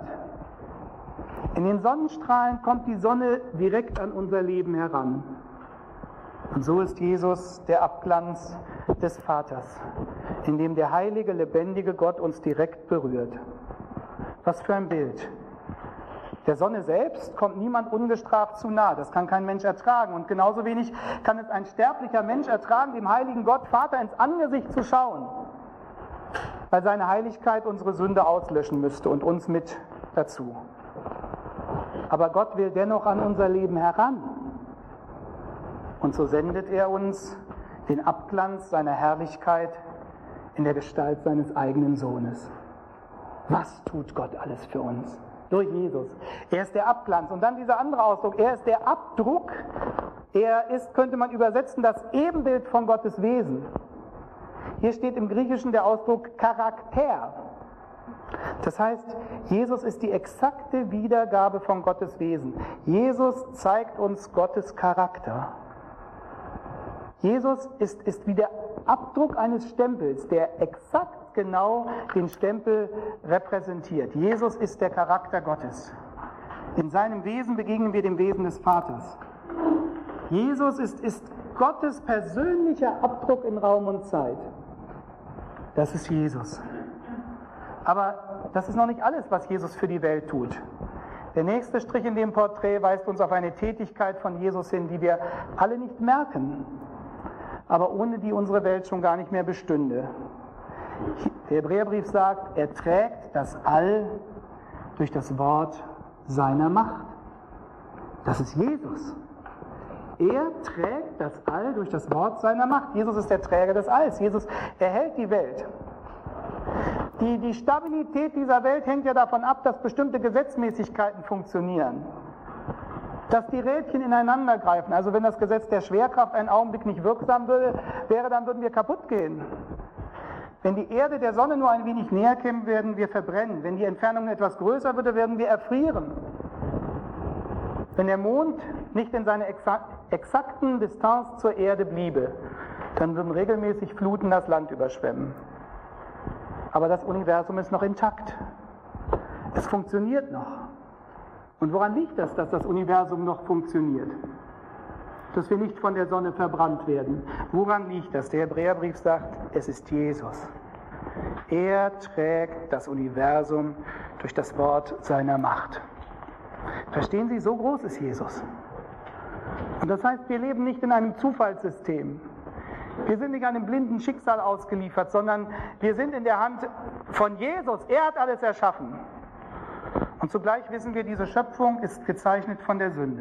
In den Sonnenstrahlen kommt die Sonne direkt an unser Leben heran. Und so ist Jesus der Abglanz des Vaters, in dem der heilige, lebendige Gott uns direkt berührt. Was für ein Bild! Der Sonne selbst kommt niemand ungestraft zu nahe. Das kann kein Mensch ertragen. Und genauso wenig kann es ein sterblicher Mensch ertragen, dem heiligen Gott, Vater, ins Angesicht zu schauen, weil seine Heiligkeit unsere Sünde auslöschen müsste und uns mit dazu. Aber Gott will dennoch an unser Leben heran. Und so sendet er uns den Abglanz seiner Herrlichkeit in der Gestalt seines eigenen Sohnes. Was tut Gott alles für uns? Durch Jesus. Er ist der Abglanz. Und dann dieser andere Ausdruck, er ist der Abdruck. Er ist, könnte man übersetzen, das Ebenbild von Gottes Wesen. Hier steht im Griechischen der Ausdruck Charakter. Das heißt, Jesus ist die exakte Wiedergabe von Gottes Wesen. Jesus zeigt uns Gottes Charakter. Jesus ist wie der Abdruck eines Stempels, der exakt genau den Stempel repräsentiert. Jesus ist der Charakter Gottes. In seinem Wesen begegnen wir dem Wesen des Vaters. Jesus ist Gottes persönlicher Abdruck in Raum und Zeit. Das ist Jesus. Aber das ist noch nicht alles, was Jesus für die Welt tut. Der nächste Strich in dem Porträt weist uns auf eine Tätigkeit von Jesus hin, die wir alle nicht merken, aber ohne die unsere Welt schon gar nicht mehr bestünde. Der Hebräerbrief sagt, er trägt das All durch das Wort seiner Macht. Das ist Jesus. Er trägt das All durch das Wort seiner Macht. Jesus ist der Träger des Alls. Jesus erhält die Welt. Die Stabilität dieser Welt hängt ja davon ab, dass bestimmte Gesetzmäßigkeiten funktionieren. Dass die Rädchen ineinander greifen. Also wenn das Gesetz der Schwerkraft einen Augenblick nicht wirksam wäre, dann würden wir kaputt gehen. Wenn die Erde der Sonne nur ein wenig näher käme, werden wir verbrennen. Wenn die Entfernung etwas größer würde, werden wir erfrieren. Wenn der Mond nicht in seiner exakten Distanz zur Erde bliebe, dann würden regelmäßig Fluten das Land überschwemmen. Aber das Universum ist noch intakt. Es funktioniert noch. Und woran liegt das, dass das Universum noch funktioniert? Dass wir nicht von der Sonne verbrannt werden. Woran liegt das? Der Hebräerbrief sagt, es ist Jesus. Er trägt das Universum durch das Wort seiner Macht. Verstehen Sie, so groß ist Jesus. Und das heißt, wir leben nicht in einem Zufallssystem. Wir sind nicht einem blinden Schicksal ausgeliefert, sondern wir sind in der Hand von Jesus. Er hat alles erschaffen. Und zugleich wissen wir, diese Schöpfung ist gezeichnet von der Sünde.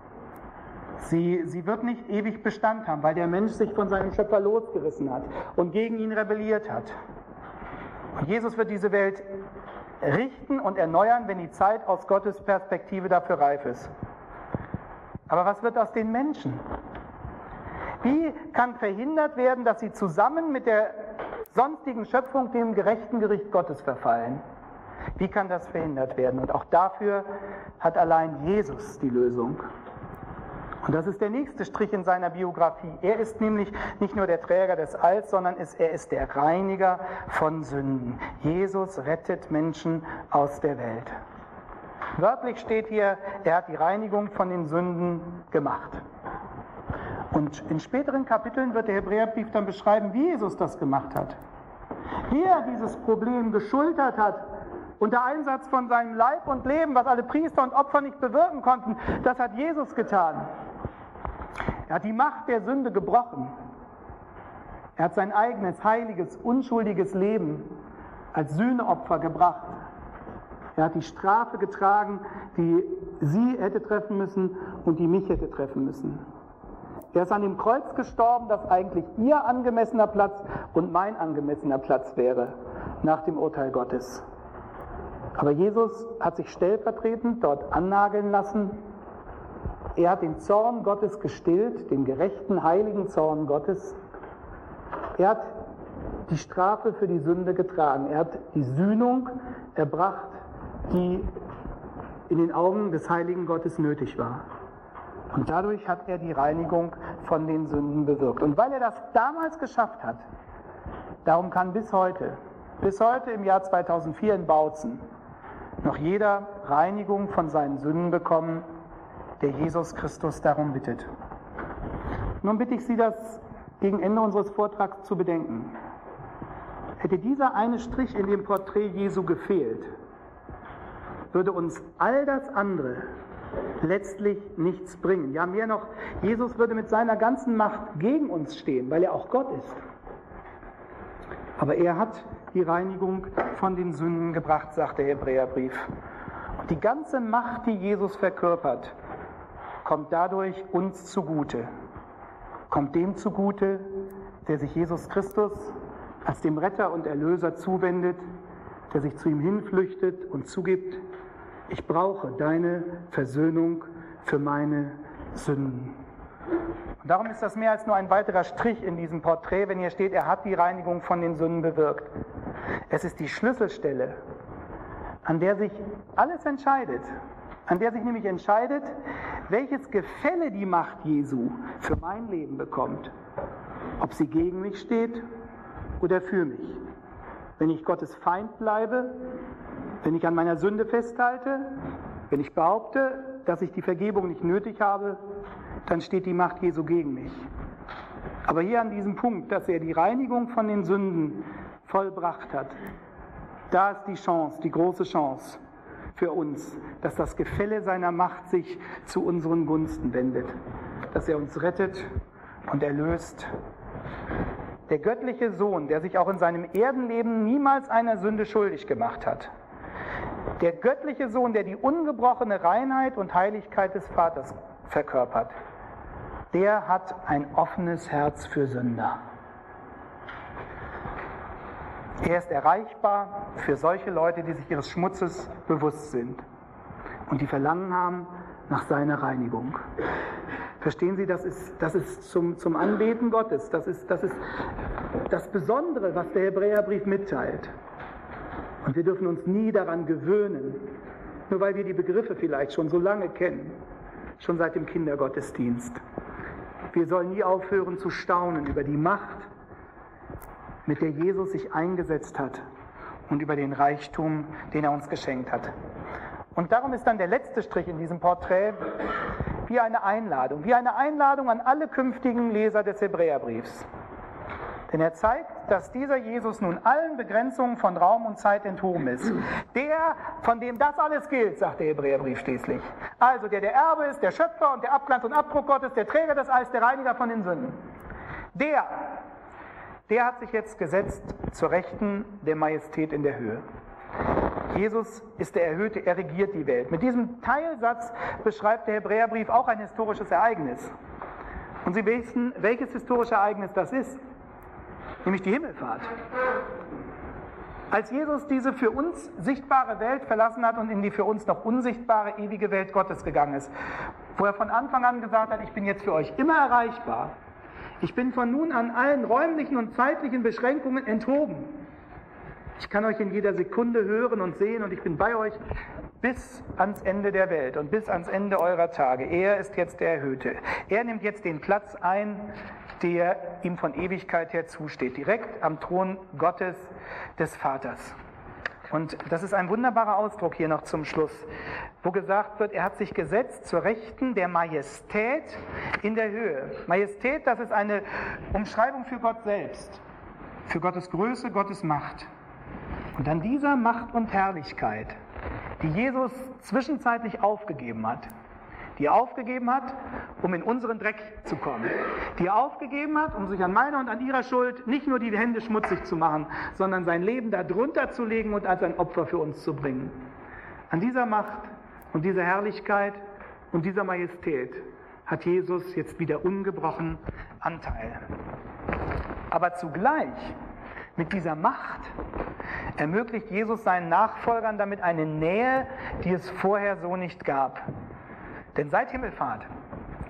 Sie wird nicht ewig Bestand haben, weil der Mensch sich von seinem Schöpfer losgerissen hat und gegen ihn rebelliert hat. Und Jesus wird diese Welt richten und erneuern, wenn die Zeit aus Gottes Perspektive dafür reif ist. Aber was wird aus den Menschen? Wie kann verhindert werden, dass sie zusammen mit der sonstigen Schöpfung dem gerechten Gericht Gottes verfallen? Wie kann das verhindert werden? Und auch dafür hat allein Jesus die Lösung. Und das ist der nächste Strich in seiner Biografie. Er ist nämlich nicht nur der Träger des Alls, sondern er ist der Reiniger von Sünden. Jesus rettet Menschen aus der Welt. Wörtlich steht hier, er hat die Reinigung von den Sünden gemacht. Und in späteren Kapiteln wird der Hebräerbrief dann beschreiben, wie Jesus das gemacht hat. Wie er dieses Problem geschultert hat, unter Einsatz von seinem Leib und Leben, was alle Priester und Opfer nicht bewirken konnten, das hat Jesus getan. Er hat die Macht der Sünde gebrochen. Er hat sein eigenes, heiliges, unschuldiges Leben als Sühneopfer gebracht. Er hat die Strafe getragen, die sie hätte treffen müssen und die mich hätte treffen müssen. Er ist an dem Kreuz gestorben, das eigentlich ihr angemessener Platz und mein angemessener Platz wäre, nach dem Urteil Gottes. Aber Jesus hat sich stellvertretend dort annageln lassen Er hat den Zorn Gottes gestillt, den gerechten, heiligen Zorn Gottes. Er hat die Strafe für die Sünde getragen. Er hat die Sühnung erbracht, die in den Augen des heiligen Gottes nötig war. Und dadurch hat er die Reinigung von den Sünden bewirkt. Und weil er das damals geschafft hat, darum kann bis heute im Jahr 2004 in Bautzen, noch jeder Reinigung von seinen Sünden bekommen, der Jesus Christus darum bittet. Nun bitte ich Sie, das gegen Ende unseres Vortrags zu bedenken. Hätte dieser eine Strich in dem Porträt Jesu gefehlt, würde uns all das andere letztlich nichts bringen. Ja, mehr noch, Jesus würde mit seiner ganzen Macht gegen uns stehen, weil er auch Gott ist. Aber er hat die Reinigung von den Sünden gebracht, sagt der Hebräerbrief. Und die ganze Macht, die Jesus verkörpert, kommt dadurch uns zugute. Kommt dem zugute, der sich Jesus Christus als dem Retter und Erlöser zuwendet, der sich zu ihm hinflüchtet und zugibt: Ich brauche deine Versöhnung für meine Sünden. Und darum ist das mehr als nur ein weiterer Strich in diesem Porträt, wenn hier steht, er hat die Reinigung von den Sünden bewirkt. Es ist die Schlüsselstelle, an der sich alles entscheidet, an der sich nämlich entscheidet, welches Gefälle die Macht Jesu für mein Leben bekommt. Ob sie gegen mich steht oder für mich. Wenn ich Gottes Feind bleibe, wenn ich an meiner Sünde festhalte, wenn ich behaupte, dass ich die Vergebung nicht nötig habe, dann steht die Macht Jesu gegen mich. Aber hier an diesem Punkt, dass er die Reinigung von den Sünden vollbracht hat, da ist die Chance, die große Chance für uns, dass das Gefälle seiner Macht sich zu unseren Gunsten wendet, dass er uns rettet und erlöst. Der göttliche Sohn, der sich auch in seinem Erdenleben niemals einer Sünde schuldig gemacht hat, der göttliche Sohn, der die ungebrochene Reinheit und Heiligkeit des Vaters verkörpert, der hat ein offenes Herz für Sünder. Er ist erreichbar für solche Leute, die sich ihres Schmutzes bewusst sind und die Verlangen haben nach seiner Reinigung. Verstehen Sie, das ist zum Anbeten Gottes, das ist das Besondere, was der Hebräerbrief mitteilt. Und wir dürfen uns nie daran gewöhnen, nur weil wir die Begriffe vielleicht schon so lange kennen, schon seit dem Kindergottesdienst. Wir sollen nie aufhören zu staunen über die Macht, mit der Jesus sich eingesetzt hat und über den Reichtum, den er uns geschenkt hat. Und darum ist dann der letzte Strich in diesem Porträt wie eine Einladung an alle künftigen Leser des Hebräerbriefs. Denn er zeigt, dass dieser Jesus nun allen Begrenzungen von Raum und Zeit enthoben ist. Der, von dem das alles gilt, sagt der Hebräerbrief schließlich. Also der Erbe ist, der Schöpfer und der Abglanz und Abdruck Gottes, der Träger des Alls, der Reiniger von den Sünden. Der hat sich jetzt gesetzt zur Rechten der Majestät in der Höhe. Jesus ist der Erhöhte, er regiert die Welt. Mit diesem Teilsatz beschreibt der Hebräerbrief auch ein historisches Ereignis. Und Sie wissen, welches historische Ereignis das ist? Nämlich die Himmelfahrt. Als Jesus diese für uns sichtbare Welt verlassen hat und in die für uns noch unsichtbare ewige Welt Gottes gegangen ist, wo er von Anfang an gesagt hat, ich bin jetzt für euch immer erreichbar. Ich bin von nun an allen räumlichen und zeitlichen Beschränkungen enthoben. Ich kann euch in jeder Sekunde hören und sehen und ich bin bei euch bis ans Ende der Welt und bis ans Ende eurer Tage. Er ist jetzt der Erhöhte. Er nimmt jetzt den Platz ein, der ihm von Ewigkeit her zusteht, direkt am Thron Gottes, des Vaters. Und das ist ein wunderbarer Ausdruck hier noch zum Schluss, wo gesagt wird, er hat sich gesetzt zur Rechten der Majestät in der Höhe. Majestät, das ist eine Umschreibung für Gott selbst, für Gottes Größe, Gottes Macht. Und an dieser Macht und Herrlichkeit, die Jesus zwischenzeitlich aufgegeben hat, um in unseren Dreck zu kommen, die er aufgegeben hat, um sich an meiner und an ihrer Schuld nicht nur die Hände schmutzig zu machen, sondern sein Leben darunter zu legen und als ein Opfer für uns zu bringen. An dieser Macht und dieser Herrlichkeit und dieser Majestät hat Jesus jetzt wieder ungebrochen Anteil. Aber zugleich mit dieser Macht ermöglicht Jesus seinen Nachfolgern damit eine Nähe, die es vorher so nicht gab. Denn seit Himmelfahrt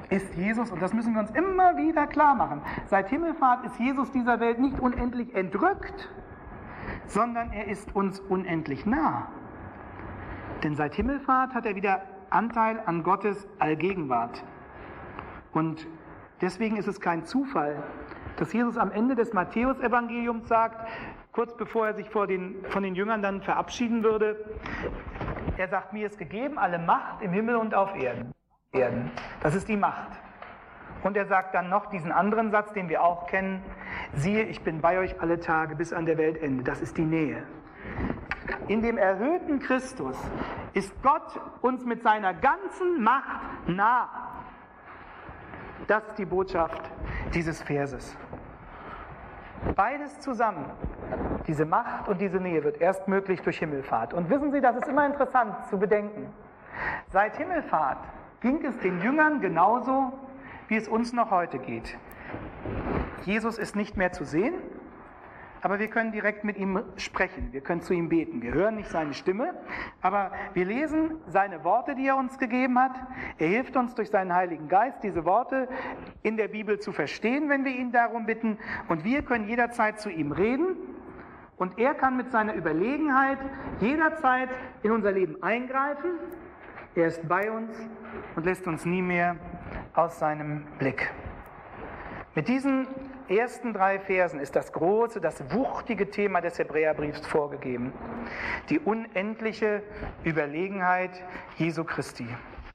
ist Jesus, und das müssen wir uns immer wieder klar machen, seit Himmelfahrt ist Jesus dieser Welt nicht unendlich entrückt, sondern er ist uns unendlich nah. Denn seit Himmelfahrt hat er wieder Anteil an Gottes Allgegenwart. Und deswegen ist es kein Zufall, dass Jesus am Ende des Matthäusevangeliums sagt, kurz bevor er sich von den Jüngern dann verabschieden würde, er sagt, mir ist gegeben alle Macht im Himmel und auf Erden. Das ist die Macht. Und er sagt dann noch diesen anderen Satz, den wir auch kennen, siehe, ich bin bei euch alle Tage bis an der Weltende. Das ist die Nähe. In dem erhöhten Christus ist Gott uns mit seiner ganzen Macht nah. Das ist die Botschaft dieses Verses. Beides zusammen, diese Macht und diese Nähe, wird erst möglich durch Himmelfahrt. Und wissen Sie, das ist immer interessant zu bedenken. Seit Himmelfahrt ging es den Jüngern genauso, wie es uns noch heute geht. Jesus ist nicht mehr zu sehen, aber wir können direkt mit ihm sprechen, wir können zu ihm beten. Wir hören nicht seine Stimme, aber wir lesen seine Worte, die er uns gegeben hat. Er hilft uns durch seinen Heiligen Geist, diese Worte in der Bibel zu verstehen, wenn wir ihn darum bitten. Und wir können jederzeit zu ihm reden. Und er kann mit seiner Überlegenheit jederzeit in unser Leben eingreifen. Er ist bei uns und lässt uns nie mehr aus seinem Blick. Mit diesen ersten 3 Versen ist das große, das wuchtige Thema des Hebräerbriefs vorgegeben. Die unendliche Überlegenheit Jesu Christi.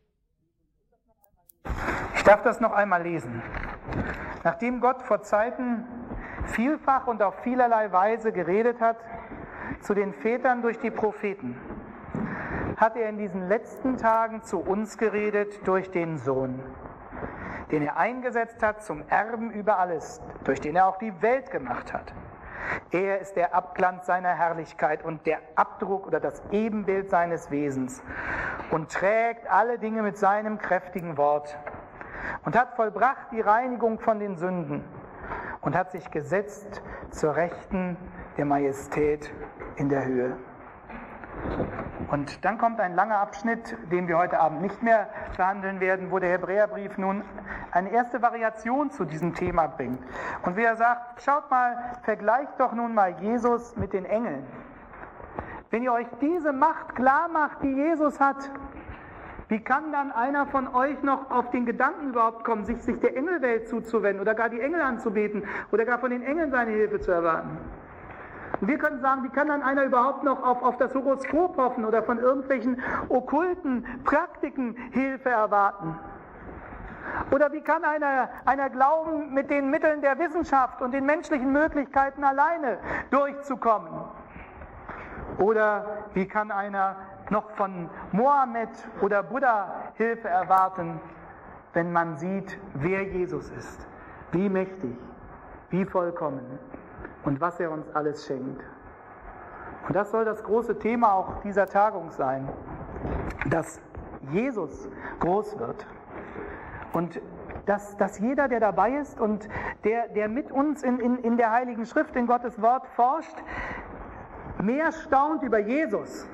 Ich darf das noch einmal lesen. Nachdem Gott vor Zeiten vielfach und auf vielerlei Weise geredet hat, zu den Vätern durch die Propheten, hat er in diesen letzten Tagen zu uns geredet durch den Sohn, den er eingesetzt hat zum Erben über alles, durch den er auch die Welt gemacht hat. Er ist der Abglanz seiner Herrlichkeit und der Abdruck oder das Ebenbild seines Wesens und trägt alle Dinge mit seinem kräftigen Wort und hat vollbracht die Reinigung von den Sünden und hat sich gesetzt zur Rechten der Majestät in der Höhe. Und dann kommt ein langer Abschnitt, den wir heute Abend nicht mehr behandeln werden, wo der Hebräerbrief nun eine erste Variation zu diesem Thema bringt. Und wie er sagt, schaut mal, vergleicht doch nun mal Jesus mit den Engeln. Wenn ihr euch diese Macht klar macht, die Jesus hat, wie kann dann einer von euch noch auf den Gedanken überhaupt kommen, sich der Engelwelt zuzuwenden oder gar die Engel anzubeten oder gar von den Engeln seine Hilfe zu erwarten? Und wir können sagen, wie kann dann einer überhaupt noch auf das Horoskop hoffen oder von irgendwelchen okkulten Praktiken Hilfe erwarten? Oder wie kann einer glauben, mit den Mitteln der Wissenschaft und den menschlichen Möglichkeiten alleine durchzukommen? Oder wie kann einer noch von Mohammed oder Buddha Hilfe erwarten, wenn man sieht, wer Jesus ist, wie mächtig, wie vollkommen und was er uns alles schenkt? Und das soll das große Thema auch dieser Tagung sein, dass Jesus groß wird. Und dass jeder, der dabei ist und der mit uns in der Heiligen Schrift, in Gottes Wort forscht, mehr staunt über Jesus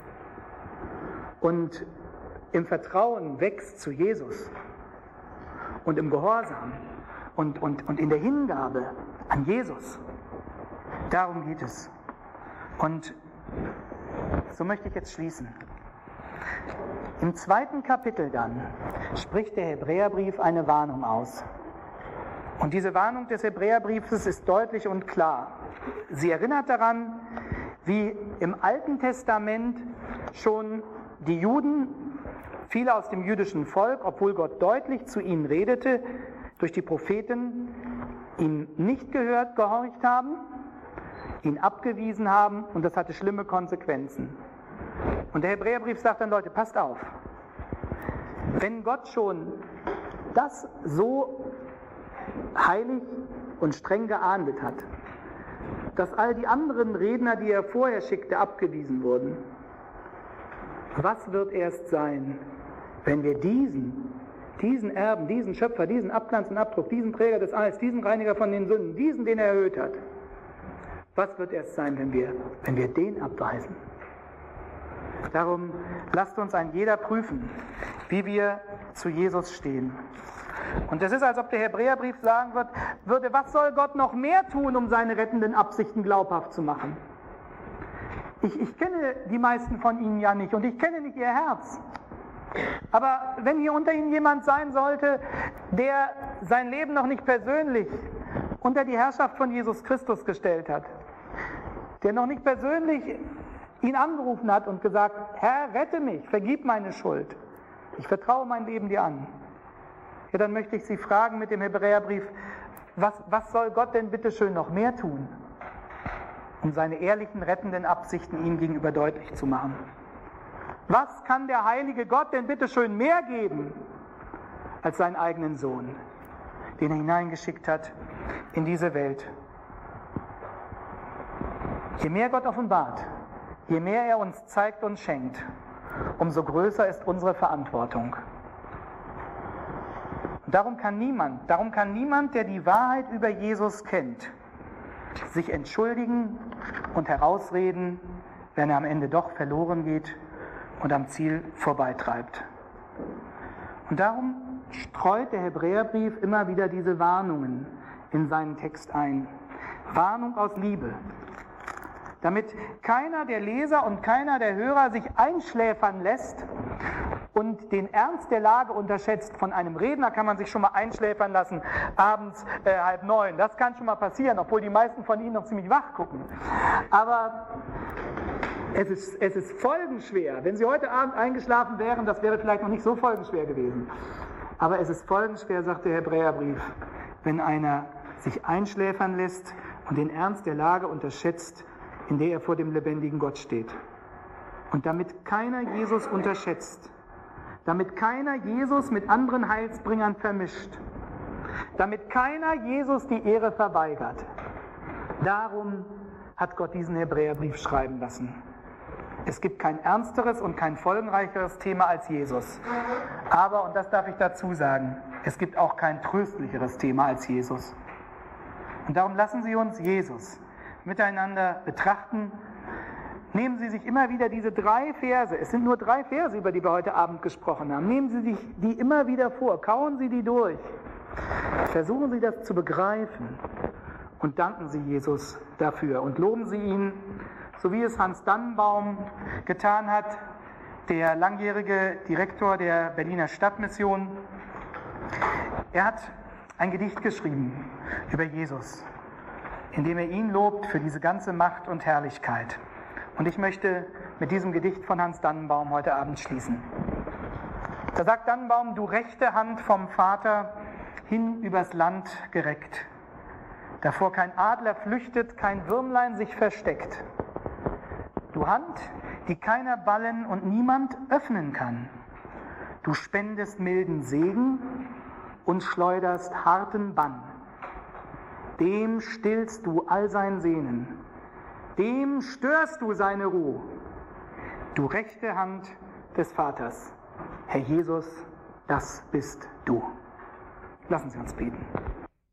und im Vertrauen wächst zu Jesus und im Gehorsam und in der Hingabe an Jesus. Darum geht es. Und so möchte ich jetzt schließen. Im 2. Kapitel dann spricht der Hebräerbrief eine Warnung aus. Und diese Warnung des Hebräerbriefes ist deutlich und klar. Sie erinnert daran, wie im Alten Testament schon die Juden, viele aus dem jüdischen Volk, obwohl Gott deutlich zu ihnen redete, durch die Propheten, ihn nicht gehorcht haben, ihn abgewiesen haben und das hatte schlimme Konsequenzen. Und der Hebräerbrief sagt dann, Leute, passt auf. Wenn Gott schon das so heilig und streng geahndet hat, dass all die anderen Redner, die er vorher schickte, abgewiesen wurden, was wird erst sein, wenn wir diesen Erben, diesen Schöpfer, diesen Abglanz und Abdruck, diesen Träger des Alls, diesen Reiniger von den Sünden, diesen, den er erhöht hat, was wird erst sein, wenn wir den abweisen? Darum lasst uns ein jeder prüfen, wie wir zu Jesus stehen. Und es ist, als ob der Hebräerbrief sagen würde, was soll Gott noch mehr tun, um seine rettenden Absichten glaubhaft zu machen? Ich kenne die meisten von Ihnen ja nicht und ich kenne nicht Ihr Herz. Aber wenn hier unter Ihnen jemand sein sollte, der sein Leben noch nicht persönlich unter die Herrschaft von Jesus Christus gestellt hat, der noch nicht persönlich ihn angerufen hat und gesagt, Herr, rette mich, vergib meine Schuld, ich vertraue mein Leben dir an, ja, dann möchte ich Sie fragen mit dem Hebräerbrief, was soll Gott denn bitte schön noch mehr tun, um seine ehrlichen, rettenden Absichten ihm gegenüber deutlich zu machen? Was kann der heilige Gott denn bitte schön mehr geben als seinen eigenen Sohn, den er hineingeschickt hat in diese Welt? Je mehr Gott offenbart, je mehr er uns zeigt und schenkt, umso größer ist unsere Verantwortung. Und darum kann niemand, der die Wahrheit über Jesus kennt, sich entschuldigen und herausreden, wenn er am Ende doch verloren geht und am Ziel vorbeitreibt. Und darum streut der Hebräerbrief immer wieder diese Warnungen in seinen Text ein. Warnung aus Liebe. Damit keiner der Leser und keiner der Hörer sich einschläfern lässt und den Ernst der Lage unterschätzt. Von einem Redner kann man sich schon mal einschläfern lassen, abends 8:30. Das kann schon mal passieren, obwohl die meisten von Ihnen noch ziemlich wach gucken. Aber es ist folgenschwer. Wenn Sie heute Abend eingeschlafen wären, das wäre vielleicht noch nicht so folgenschwer gewesen. Aber es ist folgenschwer, sagt der Hebräerbrief, wenn einer sich einschläfern lässt und den Ernst der Lage unterschätzt, in der er vor dem lebendigen Gott steht. Und damit keiner Jesus unterschätzt, damit keiner Jesus mit anderen Heilsbringern vermischt, damit keiner Jesus die Ehre verweigert, darum hat Gott diesen Hebräerbrief schreiben lassen. Es gibt kein ernsteres und kein folgenreicheres Thema als Jesus. Aber, und das darf ich dazu sagen, es gibt auch kein tröstlicheres Thema als Jesus. Und darum lassen Sie uns Jesus miteinander betrachten. Nehmen Sie sich immer wieder diese 3 Verse, es sind nur 3 Verse, über die wir heute Abend gesprochen haben, nehmen Sie sich die immer wieder vor, kauen Sie die durch, versuchen Sie das zu begreifen und danken Sie Jesus dafür und loben Sie ihn, so wie es Hans Dannenbaum getan hat, der langjährige Direktor der Berliner Stadtmission. Er hat ein Gedicht geschrieben über Jesus, in dem er ihn lobt für diese ganze Macht und Herrlichkeit. Und ich möchte mit diesem Gedicht von Hans Dannenbaum heute Abend schließen. Da sagt Dannenbaum, du rechte Hand vom Vater hin übers Land gereckt, davor kein Adler flüchtet, kein Würmlein sich versteckt. Du Hand, die keiner ballen und niemand öffnen kann. Du spendest milden Segen und schleuderst harten Bann. Dem stillst du all sein Sehnen, dem störst du seine Ruhe. Du rechte Hand des Vaters, Herr Jesus, das bist du. Lassen Sie uns beten.